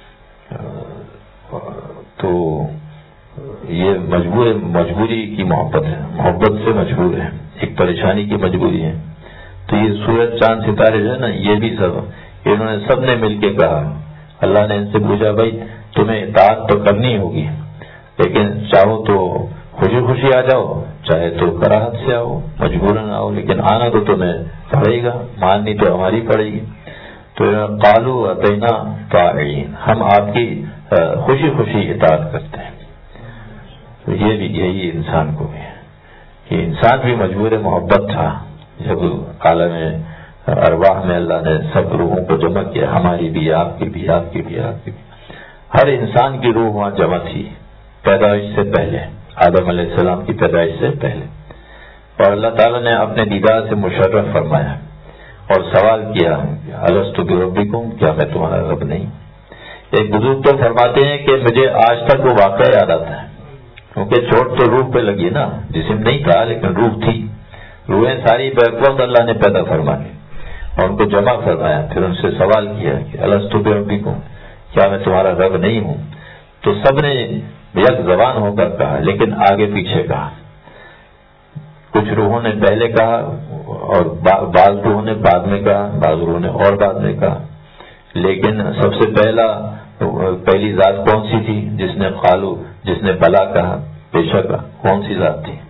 تو یہ مجبوری کی محبت ہے، محبت سے مجبور ہے، ایک پریشانی کی مجبوری ہے. تو یہ سورج چاند ستارے جو ہے نا، یہ بھی سب انہوں نے سب نے مل کے کہا. اللہ نے ان سے پوچھا بھائی تمہیں اطاعت تو کرنی ہوگی، لیکن چاہو تو خوشی خوشی آ جاؤ، چاہے تو کراہت سے آؤ، مجبوراً آؤ، لیکن آنا تو تمہیں پڑے گا، ماننی تو ہماری پڑے گی. تو قالوا اتینا طاعین، ہم آپ کی خوشی خوشی اطاعت کرتے ہیں. تو یہ بھی یہی انسان کو بھی ہے کہ انسان بھی مجبور محبت تھا. جب عالم ارواح میں اللہ نے سب روحوں کو جمع کیا، ہماری بھی، آپ کی بھی، آپ کی بھی، آپ کی بھی، ہر انسان کی روح وہاں جمع تھی پیدائش سے پہلے، آدم علیہ السلام کی پیدائش سے پہلے. اور اللہ تعالیٰ نے اپنے دیدار سے مشرف فرمایا اور سوال کیا الست بربکم، کیا میں تمہارا رب نہیں؟ ایک بزرگ تو فرماتے ہیں کہ مجھے آج تک وہ واقعہ یاد آتا ہے، کیونکہ چوٹ تو روح پہ لگی نا، جسم نہیں تھا لیکن روح تھی. روحیں ساری بیک وقت اللہ نے پیدا فرمائی اور ان کو جمع فرمایا. پھر ان سے سوال کیا کہ الست بربکم، کیا میں تمہارا رب نہیں ہوں؟ تو سب نے یک زبان ہو کر کہا، لیکن آگے پیچھے کہا. کچھ روحوں نے پہلے کہا اور بعض روحوں نے بعد میں کہا، بعض روحوں نے اور بعد میں کہا. لیکن سب سے پہلی ذات کون سی تھی جس نے قالو، جس نے بلا کہا، پیشہ کہا؟ کون سی ذات تھی؟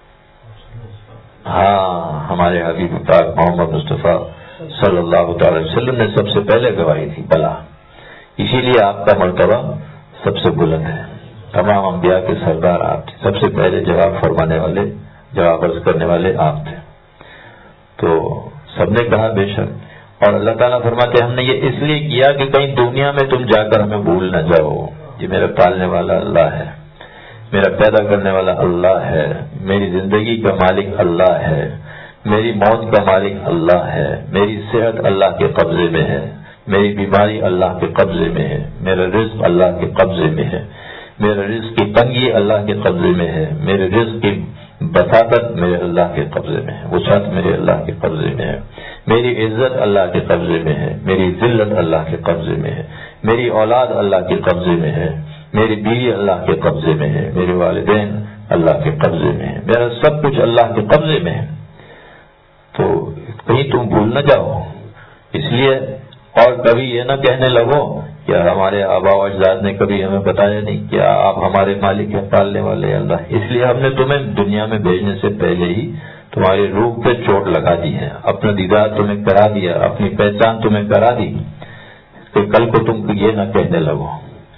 ہاں، ہمارے حبیب پاک محمد مصطفیٰ صلی اللہ تعالی وسلم نے سب سے پہلے گواہی تھی، بلا. اسی لیے آپ کا مرتبہ سب سے بلند ہے. تمام انبیاء کے سردار آپ تھے، سب سے پہلے جواب فرمانے والے، جواب عرض کرنے والے آپ تھے. تو سب نے کہا بے شک. اور اللہ تعالیٰ فرماتے ہم نے یہ اس لیے کیا کہ کہیں دنیا میں تم جا کر ہمیں بھول نہ جاؤ. یہ میرا پالنے والا اللہ ہے، میرا پیدا کرنے والا اللہ ہے، میری زندگی کا مالک اللہ ہے، میری موت کا مالک اللہ ہے، میری صحت اللہ کے قبضے میں ہے، میری بیماری اللہ کے قبضے میں ہے، میرا رزق اللہ کے قبضے میں ہے، میرے رزق کی تنگی اللہ کے قبضے میں ہے، میرے رزق کی بساطت میرے اللہ کے قبضے میں ہے، وسعت میرے اللہ کے قبضے میں ہے، میری عزت اللہ کے قبضے میں ہے، میری ذلت اللہ کے قبضے میں ہے، میری اولاد اللہ کے قبضے میں ہے، میری بیوی اللہ کے قبضے میں ہے، میرے والدین اللہ کے قبضے میں ہے، میرا سب کچھ اللہ کے قبضے میں ہے۔ تو کہیں تم بھول نہ جاؤ، اس لیے اور کبھی یہ نہ کہنے لگو کہ ہمارے آبا و اجداد نے کبھی ہمیں بتایا نہیں کہ آپ ہمارے مالک ہیں، پالنے والے اللہ، اس لیے ہم نے تمہیں دنیا میں بھیجنے سے پہلے ہی تمہاری روح پہ چوٹ لگا دی ہے، اپنا دیدار تمہیں کرا دیا، اپنی پہچان تمہیں کرا دی، کہ کل کو تم یہ نہ کہنے لگو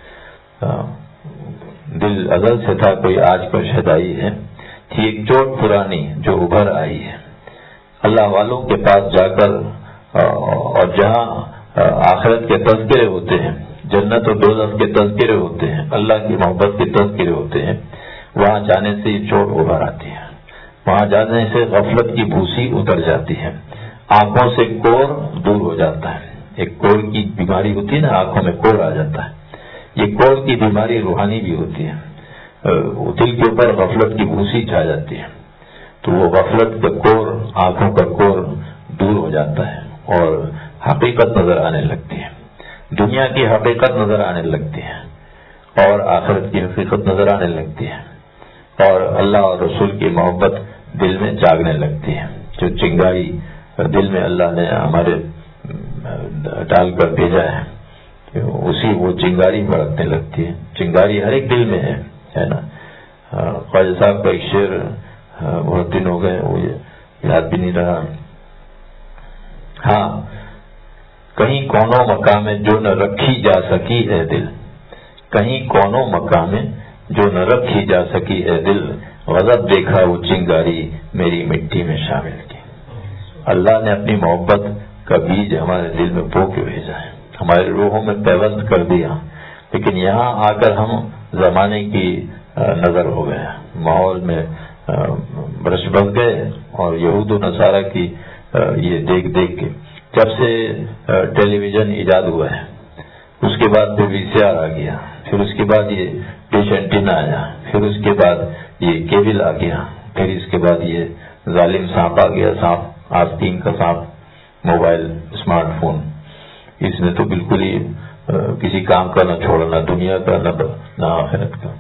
دل ازل سے تھا کوئی آج پر شدائی ہے، تھی ایک چوٹ پرانی جو ابھر آئی ہے۔ اللہ والوں کے پاس جا کر اور جہاں آخرت کے تذکرے ہوتے ہیں، جنت اور دوزخ کے تذکرے ہوتے ہیں، اللہ کی محبت کے تذکرے ہوتے ہیں، وہاں جانے سے یہ چوٹ ابھر آتی ہے، وہاں جانے سے غفلت کی بھوسی اتر جاتی ہے، آنکھوں سے کور دور ہو جاتا ہے۔ ایک کور کی بیماری ہوتی ہے نا، آنکھوں میں کور آ جاتا ہے، یہ کور کی بیماری روحانی بھی ہوتی ہے، دل کے اوپر غفلت کی بھوسی چھا جاتی ہے، تو وہ غفلت کا کور، آنکھوں کا کور دور ہو جاتا ہے اور حقیقت نظر آنے لگتی ہے، دنیا کی حقیقت نظر آنے لگتی ہے اور آخرت کی حقیقت نظر آنے لگتی ہے، اور اللہ اور رسول کی محبت دل میں جاگنے لگتی ہے۔ جو چنگاری دل میں اللہ نے ہمارے ڈال کر بھیجا ہے، اسی وہ چنگاری بھڑکنے لگتی ہے۔ چنگاری ہر ایک دل میں ہے نا۔ خواجہ صاحب کا ایک شعر بہت دن ہو گئے، وہ یاد بھی نہیں رہا۔ ہاں، کہیں کونوں مقام میں جو نہ رکھی جا سکی ہے دل، کہیں کونوں مقام میں جو نہ رکھی جا سکی ہے دل، غضب دیکھا وہ چنگاری میری مٹی میں شامل کی۔ اللہ نے اپنی محبت کا بیج ہمارے دل میں بو کے بھیجا ہے، ہماری روحوں میں پیوست کر دیا، لیکن یہاں آ کر ہم زمانے کی نظر ہو گئے، ماحول میں برش بس گئے، اور یہود و نصارہ کی یہ دیکھ دیکھ کے، جب سے ٹیلی ویژن ایجاد ہوا ہے، اس کے بعد پھر وی سی آر آ گیا، پھر اس کے بعد یہ ڈش اینٹینا آیا، پھر اس کے بعد یہ کیبل آ گیا، پھر اس کے بعد یہ ظالم سانپ آ گیا، سانپ آستین کا سانپ، موبائل، اسمارٹ فون، اس نے تو بالکل ہی کسی کام کا نہ چھوڑا، نہ دنیا کا نہ آخرت کا۔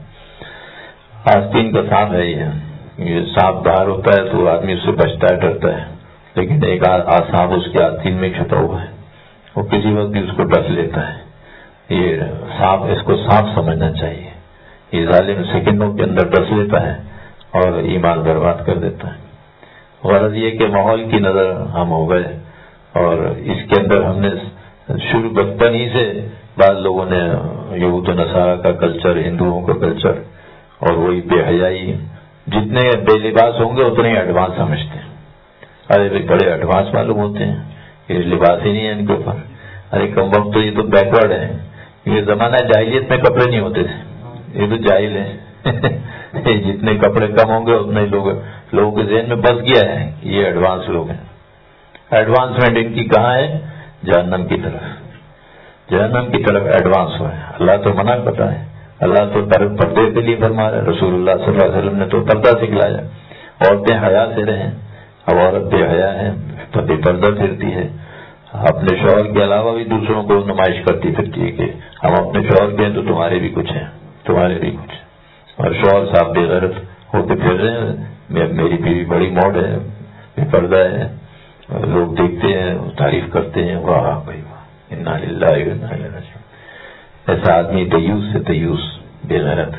آستین کا سانپ ہے یہ سانپ باہر ہوتا ہے تو آدمی اس سے بچتا ہے، ڈرتا ہے، لیکن ایک سانپ اس کے آستین میں چھپا ہوا ہے، وہ کسی وقت بھی اس کو ڈس لیتا ہے۔ یہ سانپ، اس کو سانپ سمجھنا چاہیے، یہ ظالم سیکنڈوں کے اندر ڈس لیتا ہے اور ایمان برباد کر دیتا ہے۔ غرض یہ کہ ماحول کی نظر ہم ہو گئے، اور اس کے اندر ہم نے شروع بچپن ہی سے بعض لوگوں نے یہود و نصارہ کا کلچر، ہندوؤں کا کلچر، اور وہی بے حیائی، جتنے بے لباس ہوں گے اتنے ہی ایڈوانس سمجھتے ہیں۔ ارے بڑے ایڈوانس معلوم ہوتے ہیں، یہ لباس ہی نہیں ہے ان کے اوپر، ارے کم وقت تو یہ تو بیکورڈ ہے، یہ زمانہ جاہلیت میں کپڑے نہیں ہوتے تھے، یہ تو جاہل ہے، جتنے کپڑے کم ہوں گے اتنے لوگوں کے ذہن میں بس گیا ہے یہ ایڈوانس لوگ ہیں۔ ایڈوانسمنٹ ان کی کہاں ہے؟ جہنم کی طرف، جہنم کی طرف ایڈوانس ہوا ہے۔ اللہ تو منع کرتا ہے، اللہ تو پردے کے لیے فرما رہا ہے، رسول اللہ صلی اللہ علیہ وسلم نے تو پردہ سکھلایا، عورتیں حیا سے رہیں۔ اب عورت بے حیا ہے، بے پردہ پھرتی ہے، اپنے شوہر کے علاوہ بھی دوسروں کو نمائش کرتی پھرتی ہے کہ ہم اپنے شوہر کے ہیں تو تمہارے بھی کچھ ہیں، تمہارے بھی کچھ، اور شوہر صاحب بے غیرت ہو کے پھر رہے ہیں، میری بیوی بڑی موڈ ہے، بے پردہ ہے، لوگ دیکھتے ہیں، تعریف کرتے ہیں، واہ بھائی واہ، انا للہ و انا الیہ راجعون۔ ایسا آدمی دیوس سے دیوس، بے غیرت،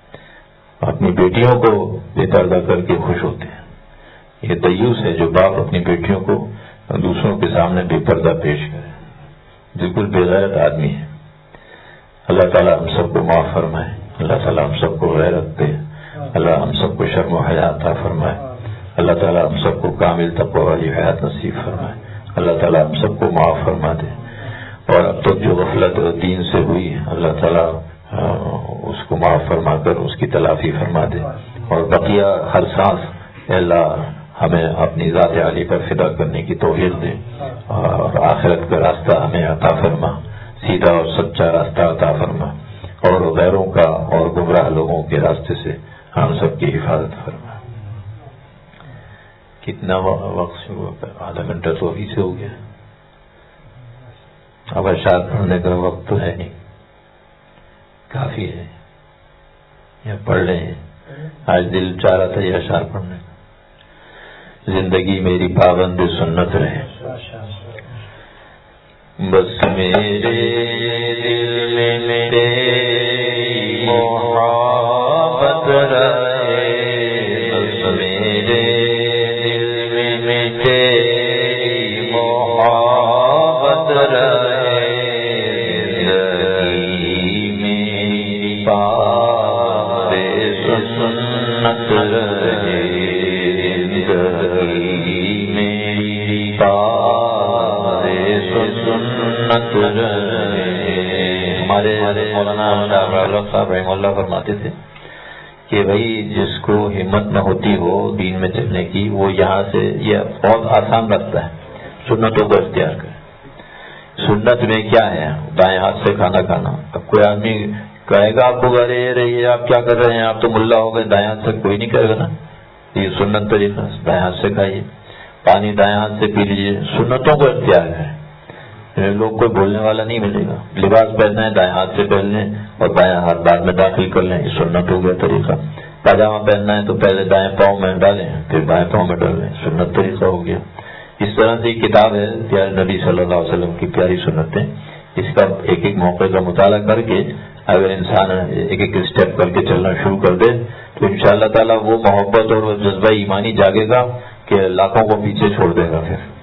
اپنی بیٹیوں کو بے پردہ کر کے خوش ہوتے ہیں۔ یہ دیوس ہے جو باپ اپنی بیٹیوں کو دوسروں کے سامنے بے پردہ پیش کرے، بالکل بے غیرت آدمی ہے۔ اللہ تعالیٰ ہم سب کو معاف فرمائے، اللہ تعالیٰ ہم سب کو غیرت دے، اللہ ہم سب کو شرم و حیا عطا فرمائے، اللہ تعالیٰ ہم سب کو کامل تقوی والی حیات نصیب فرمائے، اللہ تعالیٰ ہم سب کو معاف فرما دے، اور اب تک جو غفلت دین سے ہوئی اللہ تعالیٰ اس کو معاف فرما کر اس کی تلافی فرما دے، اور بقیہ ہر سانس اللہ ہمیں اپنی ذات عالی پر فدا کرنے کی توفیق دے، اور آخرت کا راستہ ہمیں عطا فرما، سیدھا اور سچا راستہ عطا فرما، اور غیروں کا اور گمراہ لوگوں کے راستے سے ہم سب کی حفاظت فرما۔ کتنا وقت شروع ہو گیا؟ آدھا گھنٹہ تو ابھی سے ہو گیا. اب اشعار پڑھنے کا وقت تو ہے نہیں، کافی ہے. یا پڑھ لیں. آج دل چاہ رہا تھا یہ اشعار پڑھنے کا. زندگی میری پابند سنت رہے، بس میرے دل میں تیری محبت رہے، بس میرے دل میں تیری محبت رہے. زندگی میری پابند سنت رہے، زندگی میری پابند سنت رہے. ہمارے مولانا صاحب رحمہ اللہ فرماتے تھے کہ بھائی جس کو ہمت نہ ہوتی ہو دین میں چلنے کی، وہ یہاں سے یہ بہت آسان رستہ ہے، سنتوں کو اختیار کرے. سنت میں کیا ہے؟ دائیں ہاتھ سے کھانا کھانا. اب کوئی آدمی کہے گا آپ کو رہیے آپ کیا کر رہے ہیں، آپ تو ملا ہو گئے، دائیں ہاتھ سے کوئی نہیں کرے گا نا. یہ سنت طریقہ، دائیں ہاتھ سے کھائیے، پانی دائیں ہاتھ سے پی لیجیے. سنتوں کو اختیار ہے. لوگ کوئی بولنے والا نہیں ملے گا. لباس پہننا ہے دائیں ہاتھ سے پہن لیں اور بائیں ہاتھ بعد میں داخل کر لیں، یہ سنت ہو گیا طریقہ. پاجامہ پہننا ہے تو پہلے دائیں پاؤں میں ڈالیں پھر بائیں پاؤں میں ڈال لیں، سنت طریقہ ہو گیا. اس طرح سے ایک کتاب ہے پیارے نبی صلی اللہ علیہ وسلم کی پیاری سنتیں. اس کا ایک ایک موقع کا مطالعہ کر کے اگر انسان ایک ایک اسٹیپ کر کے چلنا شروع کر دے تو انشاءاللہ تعالیٰ وہ محبت اور وہ جذبہ ایمانی جاگے گا کہ لاکھوں کو پیچھے چھوڑ دے گا.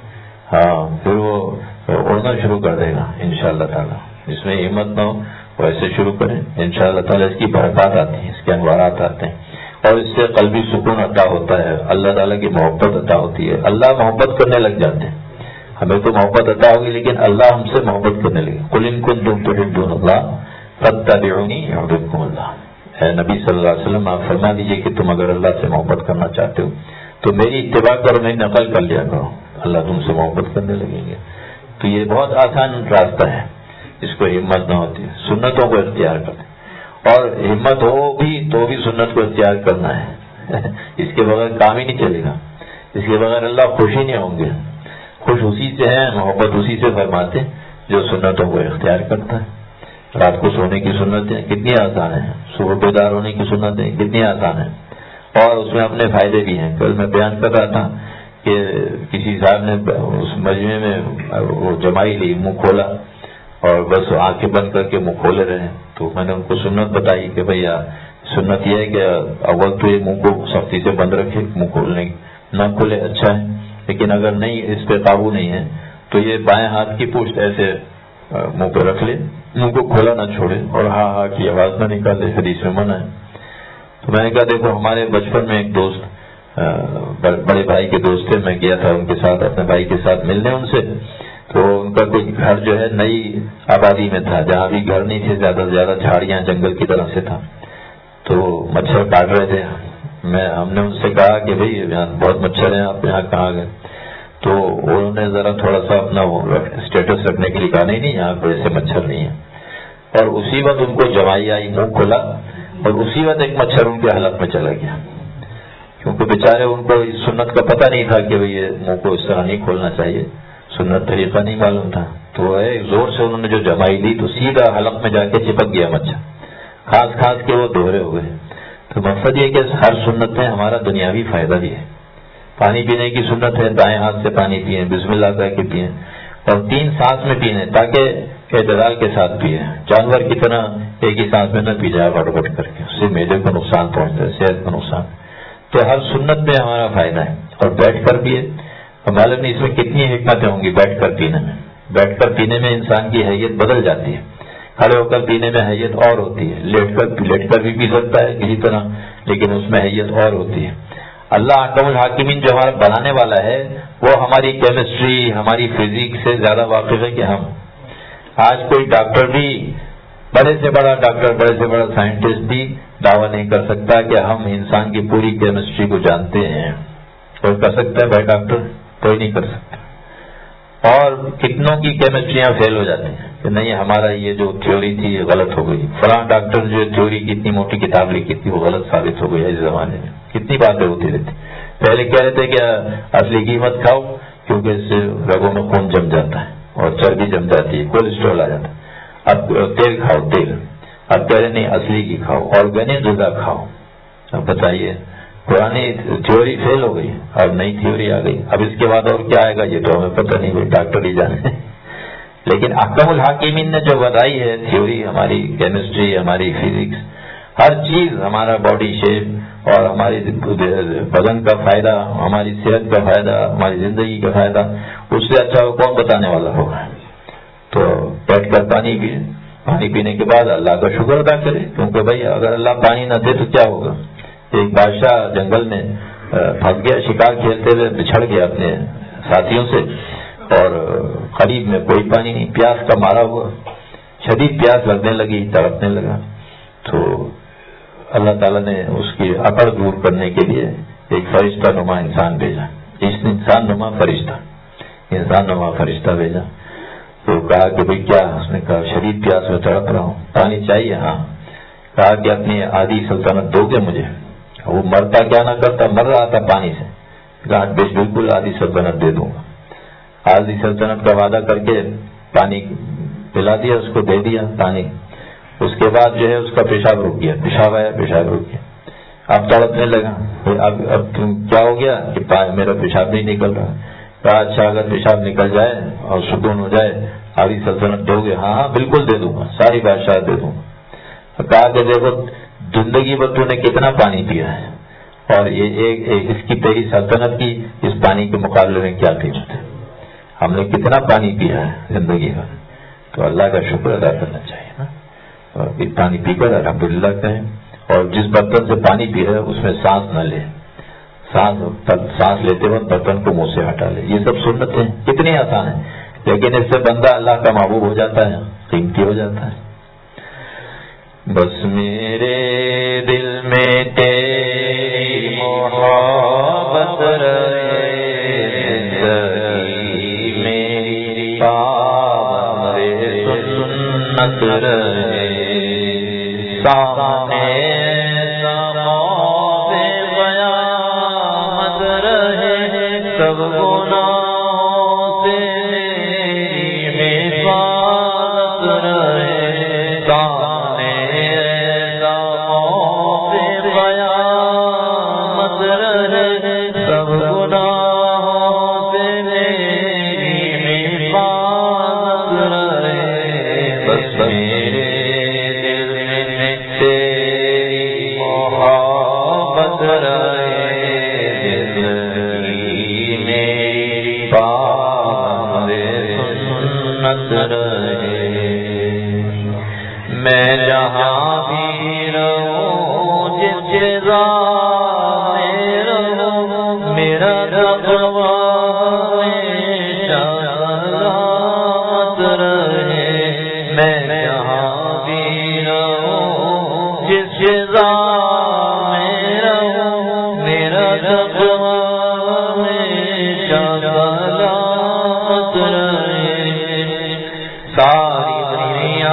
پھر وہ اڑنا شروع کر دے گا انشاءاللہ تعالیٰ. اس میں ہمت نہ ہو ویسے شروع کریں، انشاءاللہ تعالیٰ اس کی برکات آتی ہیں، اس کے انوارات آتے ہیں اور اس سے قلبی سکون عطا ہوتا ہے، اللہ تعالیٰ کی محبت عطا ہوتی ہے. اللہ محبت کرنے لگ جاتے ہیں. ہمیں تو محبت عطا ہوگی لیکن اللہ ہم سے محبت کرنے لگے. قل ان کنتم تحبون اللہ فاتبعونی یحببکم اللہ. اے نبی صلی اللہ علیہ وسلم آپ فرما دیجئے کہ تم اگر اللہ سے محبت کرنا چاہتے ہو تو میری اتباع کرو، میری نقل کر لیا کرو، اللہ تم سے محبت کرنے لگیں گے. تو یہ بہت آسان راستہ ہے، اس کو ہمت نہ ہوتی ہے. سنتوں کو اختیار کریں اور ہمت ہو بھی تو بھی سنت کو اختیار کرنا ہے. اس کے بغیر کام ہی نہیں چلے گا. اس کے بغیر اللہ خوش ہی نہیں ہوں گے. خوش اسی سے ہے، محبت اسی سے فرماتے جو سنتوں کو اختیار کرتا ہے. رات کو سونے کی سنتیں کتنی آسان ہیں، صبح بیدار ہونے کی سنتیں کتنی آسان ہیں اور اس میں اپنے فائدے بھی ہیں. کل میں بیان کر رہا تھا کہ کسی صاحب نے اس مجمع میں وہ جمائی لی، منہ کھولا اور بس آنکھیں بند کر کے منہ کھولے رہے. تو میں نے ان کو سنت بتائی کہ بھیا سنت یہ ہے کہ اول تو یہ منہ کو سختی سے بند رکھے، منہ کھولنے نہ کھولے اچھا ہے، لیکن اگر نہیں اس پہ قابو نہیں ہے تو یہ بائیں ہاتھ کی پشت ایسے منہ پہ رکھ لے، منہ کو کھولا نہ چھوڑے اور ہاں ہاں کی آواز نہ نکالے، حدیث میں منع ہے. تو میں نے کہا دیکھو ہمارے بچپن میں ایک دوست بڑے بھائی کے دوست تھے، میں گیا تھا ان کے ساتھ اپنے بھائی کے ساتھ ملنے ان سے. تو ان کا کوئی گھر جو ہے نئی آبادی میں تھا جہاں بھی گھر نہیں تھے، زیادہ سے زیادہ جھاڑیاں جنگل کی طرف سے تھا. تو مچھر کاٹ رہے تھے. ہم نے ان سے کہا کہ بھائی یہاں بہت مچھر ہیں، آپ یہاں کہاں گئے؟ تو انہوں نے ذرا تھوڑا سا اپنا اسٹیٹس رکھنے کے لیے کہا نہیں یہاں پر ایسے مچھر نہیں ہیں. اور اسی وقت ان کو جمائی آئی، منہ کھلا اور اسی وقت ایک مچھر ان کے حلق میں چلا گیا، کیونکہ بیچارے ان کو اس سنت کا پتہ نہیں تھا کہ یہ منہ کو اس طرح نہیں کھولنا چاہیے، سنت طریقہ نہیں معلوم تھا. تو زور سے انہوں نے جو جمائی لی تو سیدھا حلق میں جا کے چپک گیا مچھر، خاص کے وہ دوہرے ہو گئے. تو مقصد یہ کہ ہر سنت میں ہمارا دنیاوی فائدہ بھی ہے. پانی پینے کی سنت ہے، دائیں ہاتھ سے پانی پئیں، بسم اللہ کہہ کے پئیں اور 3 سانس میں پینے تاکہ اعتدال کے ساتھ پیئیں. جانور کی طرح ایک ہی سانس میں نہ پی جائے بٹ بٹ کر کے، اس سے معدے کو نقصان پہنچتا ہے، صحت کو نقصان. تو ہر سنت میں ہمارا فائدہ ہے. اور بیٹھ کر پیے، معلوم نہیں اس میں کتنی حکمتیں ہوں گی. بیٹھ کر پینے میں، بیٹھ کر پینے میں انسان کی حیت بدل جاتی ہے. کھڑے ہو کر پینے میں حیت اور ہوتی ہے، لیٹ کر بھی پی سکتا ہے کسی طرح لیکن اس میں حیت اور ہوتی ہے. اللہ احکم الحاکمین جو ہمارا بنانے والا ہے وہ ہماری کیمسٹری، ہماری فزکس سے زیادہ واقف ہے کہ ہم. آج کوئی ڈاکٹر بھی، بڑے سے بڑا ڈاکٹر، بڑے سے بڑا سائنٹسٹ بھی دعویٰ نہیں کر سکتا کہ ہم انسان کی پوری کیمسٹری کو جانتے ہیں. کوئی کر سکتا ہے بھائی ڈاکٹر؟ کوئی نہیں کر سکتا. اور کتنوں کی کیمسٹریاں فیل ہو جاتی ہیں کہ نہیں ہمارا یہ جو تھیوری تھی یہ غلط ہو گئی. فلاں ڈاکٹر جو تھیوری کی اتنی موٹی کتاب لکھی تھی وہ غلط ثابت ہو گئی. اس زمانے میں کتنی باتیں ہوتی رہتی. پہلے کہہ رہے تھے کہ اصلی گھی مت کھاؤ کیونکہ اس سے رگوں میں خون جم جاتا ہے اور چربی جم جاتی ہے، کولیسٹرول آ جاتا ہے. اب تیل کھاؤ تیل. اب کہہ رہے نہیں اصلی گھی کھاؤ، آرگینک غذا کھاؤ. اب بتائیے پرانی تھیوری فیل ہو گئی اور نئی تھیوری آ گئی. اب اس کے بعد اور کیا آئے گا یہ تو ہمیں پتہ نہیں، بھائی ڈاکٹر ہی جانے. لیکن احکم الحاکمین نے جو بتائی ہے تھیوری، ہماری کیمسٹری، ہماری فزکس، ہر چیز، ہمارا باڈی شیپ اور ہماری بدن کا فائدہ، ہماری صحت کا فائدہ، ہماری زندگی کا فائدہ، اس سے اچھا کون بتانے والا ہوگا؟ تو بیٹھ کر پانی پینے کے بعد اللہ کا شکر ادا کرے، کیونکہ بھائی اگر اللہ پانی نہ دے تو کیا ہوگا؟ ایک بادشاہ جنگل میں پھنس گیا، شکار کھیلتے ہوئے بچھڑ گیا اپنے ساتھیوں سے، اور قریب میں کوئی پانی نہیں، پیاس کا مارا ہوا، شدید پیاس لگنے لگی، تڑپنے لگا. تو اللہ تعالیٰ نے اس کی اکڑ دور کرنے کے لیے ایک فرشتہ نما انسان بھیجا. انسان نما فرشتہ بھیجا. تو کہا کہ بھئی کیا؟ اس نے کہا شدید پیاس میں تڑپ رہا ہوں، پانی چاہیے. ہاں. کہا کہ اپنی آدھی سلطنت دو گے مجھے؟ وہ مرتا کیا نہ کرتا، مر رہا تھا پانی سے. کہا بالکل آدھی سلطنت دے دوں گا. آدھی سلطنت کا وعدہ کر کے پانی پلا دیا، اس کو دے دیا پانی. اس کے بعد جو ہے اس کا پیشاب رک گیا، پیشاب رک گیا. اب تڑپنے لگا. اب کیا ہو گیا کہ میرا پیشاب نہیں نکل رہا. کہا اچھا اگر پیشاب نکل جائے اور سکون ہو جائے آدھی سلطنت دو گے؟ ہاں بالکل دے دوں گا، ساری بادشاہ دے دوں گا. کہا کہ دیکھو زندگی بھر تو نے کتنا پانی پیا ہے اور یہ اس کی تیری سلطنت کی اس پانی کے مقابلے میں کیا قیمت ہے؟ ہم نے کتنا پانی پیا ہے زندگی بھر. تو اللہ کا شکر ادا کرنا چاہیے نا. اور پانی پی کر الحمدللہ کہیں. اور جس برتن سے پانی پی رہے اس میں سانس نہ لے، سانس لیتے وقت برتن کو منہ سے ہٹا لے. یہ سب سنتیں کتنی آسان ہیں، لیکن اس سے بندہ اللہ کا محبوب ہو جاتا ہے، قیمتی ہو جاتا ہے. بس میرے دل میں تیری محبت رہے، میری پاور سنت رہے، سامنے قیامت رہے، سب گناہوں سے حفاظت رہے، سامنے قیامت رہے، سب گناہوں سے حفاظت رہے. بس میرے دل میں تیری محبت رہے، زندگی میری پاور سنت رہے. میں جہاں بھی رہوں جس جگہ میں رہوں، میرا تقویٰ ہمیشہ سلامت رہے. میں جہاں بھی رہوں جس جگہ میں رہوں، میرا تقویٰ ہمیشہ سلامت رہے. ساری دنیا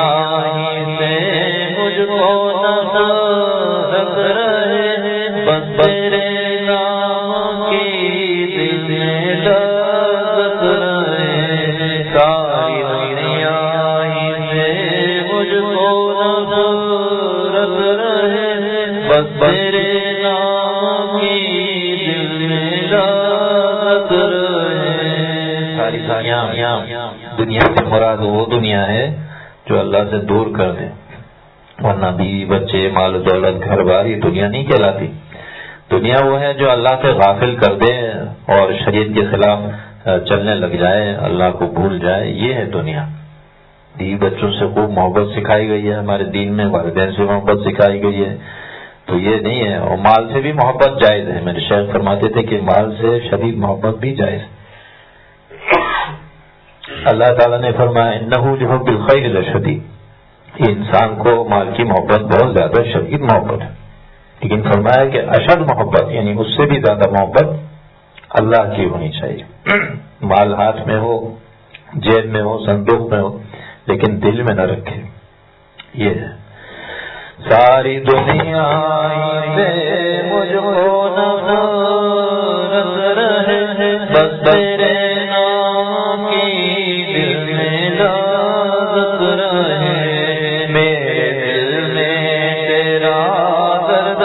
مجھ کو نصرت رہے، بس تیرے نام کی دل میں لذت رہے. ساری دنیا سے مجھ کو نصرت رہے، بس تیرے نام کی دل میں لذت رہے. ساری دنیا سے مراد وہ دنیا ہے جو اللہ سے دور کر دے، ورنہ بیوی بچے مال و دولت گھر بار یہ دنیا نہیں کہلاتی. دنیا وہ ہے جو اللہ سے غافل کر دے اور شریعت کے خلاف چلنے لگ جائے، اللہ کو بھول جائے، یہ ہے دنیا. بیوی بچوں سے خوب محبت سکھائی گئی ہے ہمارے دین میں، والدین سے محبت سکھائی گئی ہے، تو یہ نہیں ہے. اور مال سے بھی محبت جائز ہے. میرے شیخ فرماتے تھے کہ مال سے شدید محبت بھی جائز ہے. اللہ تعالیٰ نے فرمایا انہ لحب الخیر لشدید، انسان کو مال کی محبت بہت زیادہ شدید محبت ہے، لیکن فرمایا کہ اشد محبت یعنی اس سے بھی زیادہ محبت اللہ کی ہونی چاہیے. مال ہاتھ میں ہو، جیب میں ہو، صندوق میں ہو، لیکن دل میں نہ رکھے. یہ ہے ساری دنیا سے مجھ کو نفرت بس تیرے نام کی دل میں لذت رہے، میرے دل میں تیرا درد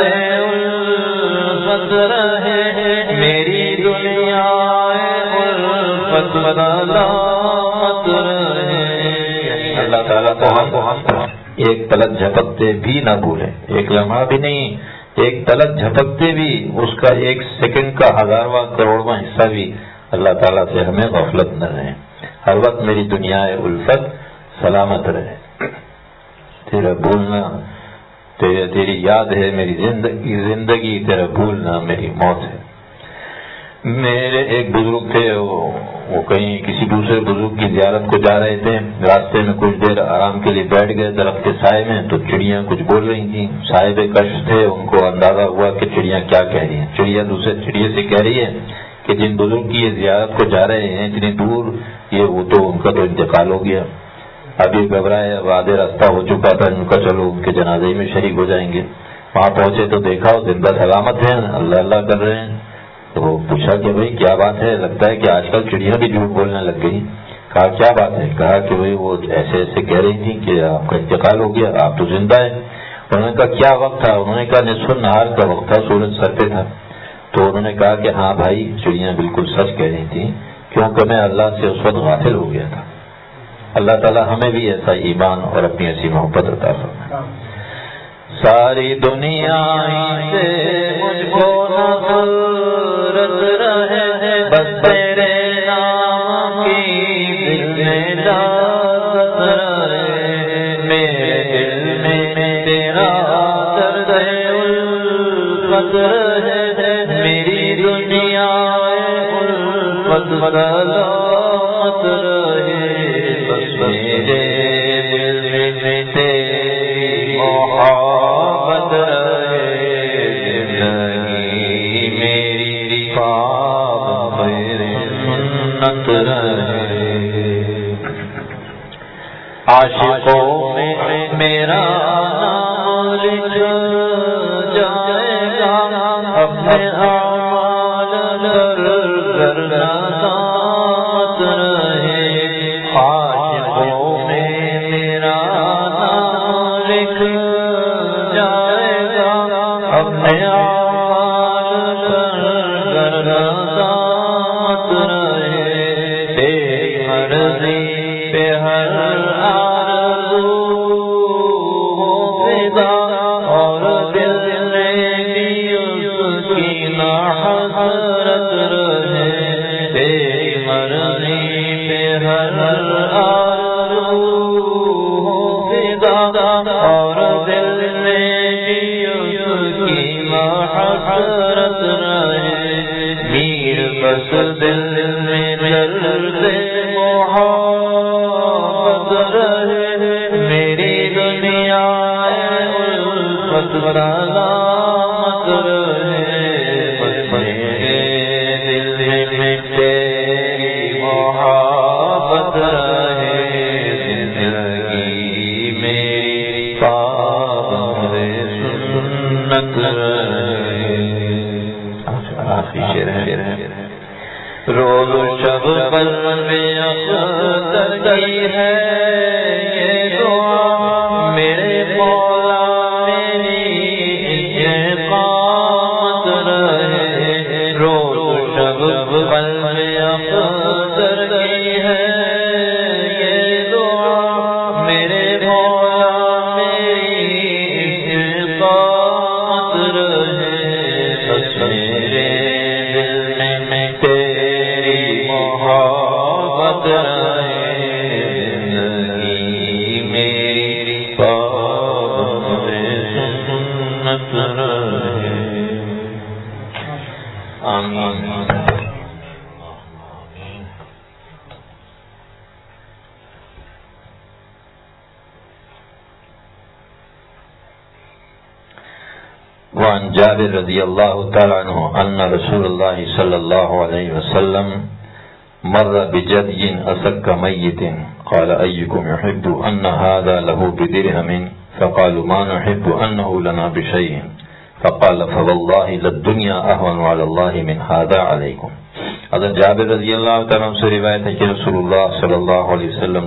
الفت رہے، میری دنیا الفت سلامت رہے۔ اللہ تعالیٰ کو ہم ایک پلک جھپکتے بھی نہ بھولیں، ایک لمحہ بھی نہیں، ایک پلک جھپکتے بھی، اس کا ایک سیکنڈ کا ہزارواں کروڑواں حصہ بھی اللہ تعالیٰ سے ہمیں غفلت نہ رہے۔ ہر وقت میری دنیا الفت سلامت رہے، تیرا بھولنا تیری یاد ہے میری زندگی، تیرا بھولنا میری موت ہے۔ میرے ایک بزرگ تھے، وہ کہیں کسی دوسرے بزرگ کی زیارت کو جا رہے تھے، راستے میں کچھ دیر آرام کے لیے بیٹھ گئے درخت کے سائے میں، تو چڑیاں کچھ بول رہی تھیں۔ صاحب کشف تھے، ان کو اندازہ ہوا کہ چڑیاں کیا کہہ رہی ہیں۔ چڑیا دوسرے چڑیے سے کہہ رہی ہے کہ جن بزرگ کی یہ زیارت کو جا رہے ہیں اتنی دور، یہ وہ تو ان کا تو انتقال ہو گیا، اب یہ گھبرائے، اب آدھے راستہ ہو چکا تھا ان کا، چلو ان کے جنازے میں شریک ہو جائیں گے۔ وہاں پہنچے تو دیکھا وہ زندہ سلامت ہیں، اللہ اللہ کر رہے ہیں۔ تو پوچھا کہ بھائی کیا بات ہے، لگتا ہے کہ آج کل چڑیاں بھی جھوٹ بولنے لگ گئی۔ کہا کیا بات ہے؟ کہا کہ بھائی وہ ایسے ایسے کہہ رہی تھی کہ آپ کا انتقال ہو گیا، آپ تو زندہ ہیں۔ انہوں نے کہا کیا وقت تھا؟ انہوں نے کہا نصف النہار کا وقت تھا، سورج سر پہ تھا۔ تو انہوں نے کہا کہ ہاں بھائی چڑیاں بالکل سچ کہہ رہی تھیں، کیونکہ میں اللہ سے اس وقت غافل ہو گیا تھا۔ اللہ تعالیٰ ہمیں بھی ایسا ایمان اور اپنی ایسی محبت عطا فرمائے۔ ساری دنیا سے مجھ کو نفرت رہے، بس تیرے نام کی دل میں لذت رہے، میرے دل میں تیرا درد الفت رہے، میری دنیا الفت سلامت رہے، بس میرے دل میں تیری محبت رہے، زندگی میری خواب میرے سنت رہے۔ عاشقوں میں میرا نام لکھ جائے گا، اپنے اعمال کر نامت رہے، عاشقوں میں میرا نام لکھ جائے گا، اپنے اعمال کر نامت رہے، تیری مرضی پہ ہر آرزو ہو فدا، اور دل میں بھی اس کی نہ حسرت رہے، تیری مرضی پہ ہر آرزو ہو فدا، اور دل میں بھی اس کی نہ حسرت رہے، میر بس دل میں جلتے محبت رہے، میری دنیا الفت سلامت رہے، بس میرے دل میں تیری محبت رہے، زندگی میری خواب میرے سنت رہے۔ آخری شعر ہے۔ روز شب پر میں اختر کی ہے یہ دعا، میرے مولا میری اقامت رہے، روز شب پر میں اختر کی ہے یہ دعا، میرے مولا میری اقامت رہے، بس میرے دل میں تیری محبت رہے، زندگی میری خواب میں سنت رہے۔ آمین۔ وعن جابر رضی اللہ تعالی عنہ ان رسول اللہ صلی اللہ علیہ وسلم مر بجدی اسک میت قال ایکم يحب ان هذا له بدرهم فقالوا ما نحب انه لنا بشيء فقال فوالله للدنيا اهون على الله من هذا عليكم حضرت جابر رضی اللہ تعالیٰ عنہ سے روایت ہے کہ رسول اللہ صلی اللہ علیہ وسلم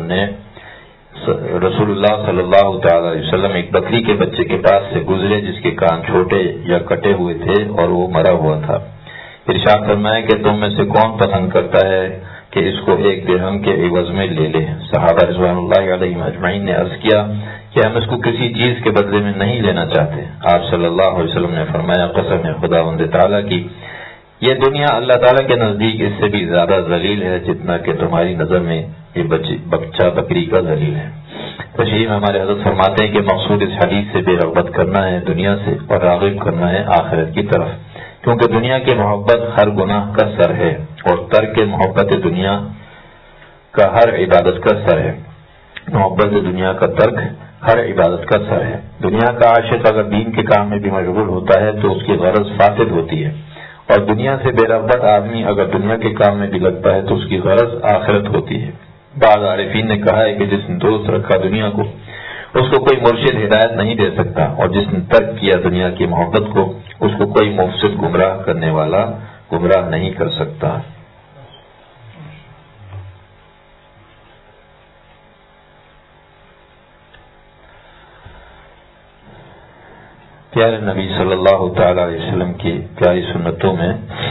ایک بکری کے بچے کے پاس سے گزرے جس کے کان چھوٹے یا کٹے ہوئے تھے اور وہ مرا ہوا تھا. ارشاد فرمایا کہ تم میں سے کون پسند کرتا ہے کہ اس کو 1 درہم کے عوض میں لے لے. صحابہ رضوان اللہ علیہم اجمعین نے عرض کیا کہ ہم اس کو کسی چیز کے بدلے میں نہیں لینا چاہتے. آپ صلی اللہ علیہ وسلم نے فرمایا قسم ہے خداوند تعالیٰ کی یہ دنیا اللہ تعالیٰ کے نزدیک اس سے بھی زیادہ ذلیل ہے جتنا کہ تمہاری نظر میں یہ بچہ بکری کا ذلیل ہے. تشریح میں ہمارے حضرت فرماتے ہیں کہ مقصود اس حدیث سے بے رغبت کرنا ہے دنیا سے اور راغب کرنا ہے آخرت کی طرف، کیونکہ دنیا کی محبت ہر گناہ کا سر ہے اور ترک محبت دنیا کا ہر عبادت کا سر ہے. محبت دنیا کا ترک ہر عبادت کا سر ہے. دنیا کا عاشق اگر دین کے کام میں بھی مشغول ہوتا ہے تو اس کی غرض فاسد ہوتی ہے، اور دنیا سے بے رغبت آدمی اگر دنیا کے کام میں بھی لگتا ہے تو اس کی غرض آخرت ہوتی ہے. بعض عارفین نے کہا ہے کہ جس نے دوست رکھا دنیا کو اس کو کوئی مرشد ہدایت نہیں دے سکتا، اور جس نے ترک کیا دنیا کی محبت کو اس کو کوئی مفسد گمراہ کرنے والا گمراہ نہیں کر سکتا. پیارے نبی صلی اللہ تعالی علیہ وسلم کی پیاری سنتوں میں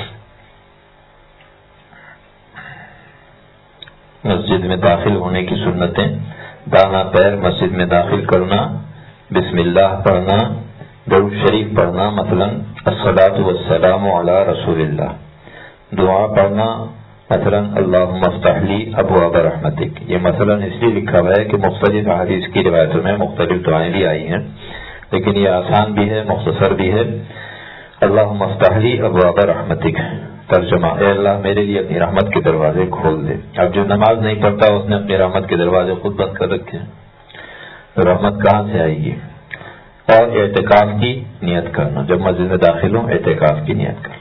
مسجد میں داخل ہونے کی سنتیں: دانا پیر مسجد میں داخل کرنا، بسم اللہ پڑھنا، درود شریف پڑھنا، مثلا الصلاۃ والسلام علی رسول اللہ، دعا پڑھنا، مثلا اللہم افتح لی ابواب رحمتک. یہ مثلا اس لیے لکھا ہوا ہے کہ مختلف احادیث کی روایتوں میں مختلف دعائیں بھی آئی ہیں، لیکن یہ آسان بھی ہے مختصر بھی ہے. اللہم افتح لی ابواب رحمتک، ترجمہ اے اللہ میرے لیے اپنی رحمت کے دروازے کھول دے. اب جو نماز نہیں پڑھتا اس نے اپنی رحمت کے دروازے خود بند کر رکھے ہیں، تو رحمت کہاں سے آئے گی؟ اور اعتکاف کی نیت کرنا، جب مسجد میں داخل ہوں اعتکاف کی نیت کرنا.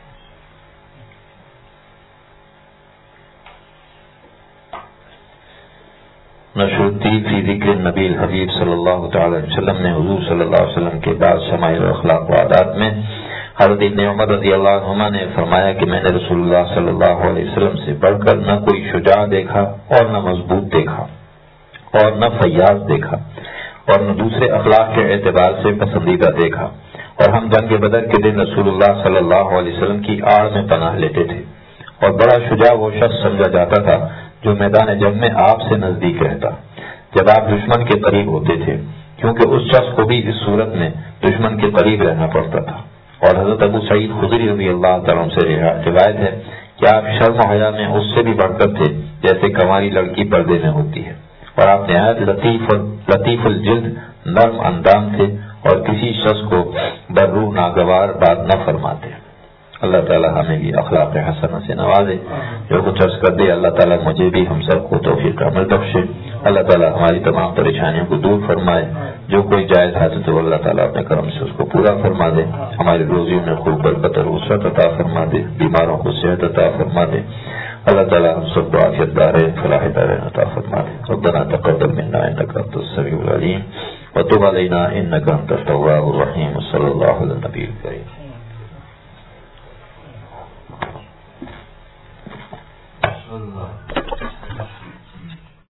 نشر الدین فی ذکر نبی الحبیب صلی اللہ تعالی علیہ وسلم نے حضور صلی اللہ علیہ وسلم کے بعد شمائل و اخلاق و عادات میں حضرت ابن عمر رضی اللہ عنہما نے فرمایا کہ میں نے رسول اللہ صلی اللہ علیہ وسلم سے بڑھ کر نہ کوئی شجاع دیکھا اور نہ مضبوط دیکھا اور نہ فیاض دیکھا اور نہ دوسرے اخلاق کے اعتبار سے پسندیدہ دیکھا. اور ہم جنگ بدر کے دن رسول اللہ صلی اللہ علیہ وسلم کی آڑ میں پناہ لیتے تھے، اور بڑا شجاع وہ شخص سمجھا جاتا تھا جو میدان جنگ میں آپ سے نزدیک رہتا جب آپ دشمن کے قریب ہوتے تھے، کیونکہ اس شخص کو بھی اس صورت میں دشمن کے قریب رہنا پڑتا تھا. اور حضرت ابو سعید خدری رضی اللہ تعالیٰ عنہ سے روایت ہے کہ آپ شرم و حیا میں اس سے بھی بڑھ کر تھے جیسے کنواری لڑکی پردے میں ہوتی ہے، اور آپ نہایت لطیف الجلد نرم اندام تھے اور کسی شخص کو برروح ناگوار بات نہ فرماتے. اللہ تعالیٰ ہمیں بھی اخلاق حسنہ سے نوازے. جو کچھ عرض کر دے اللہ تعالیٰ مجھے بھی ہم سب کو توفیق عمل بخشے. اللہ تعالیٰ ہماری تمام پریشانیوں کو دور فرمائے. جو کوئی جائز حاجت ہو اللہ تعالیٰ اپنے کرم سے اس کو پورا فرما دے. ہماری روزیوں میں خوب برکت اور وسعت عطا فرما دے. بیماروں کو صحت عطا فرما دے. اللہ تعالیٰ ہم سب کو عافیت دارین فلاح دارین عطا فرما دے. ربنا تقبل منا انک انت السمیع العلیم وتب علینا انک انت التواب الرحیم. صلی اللہ علیہ نبی الکریم.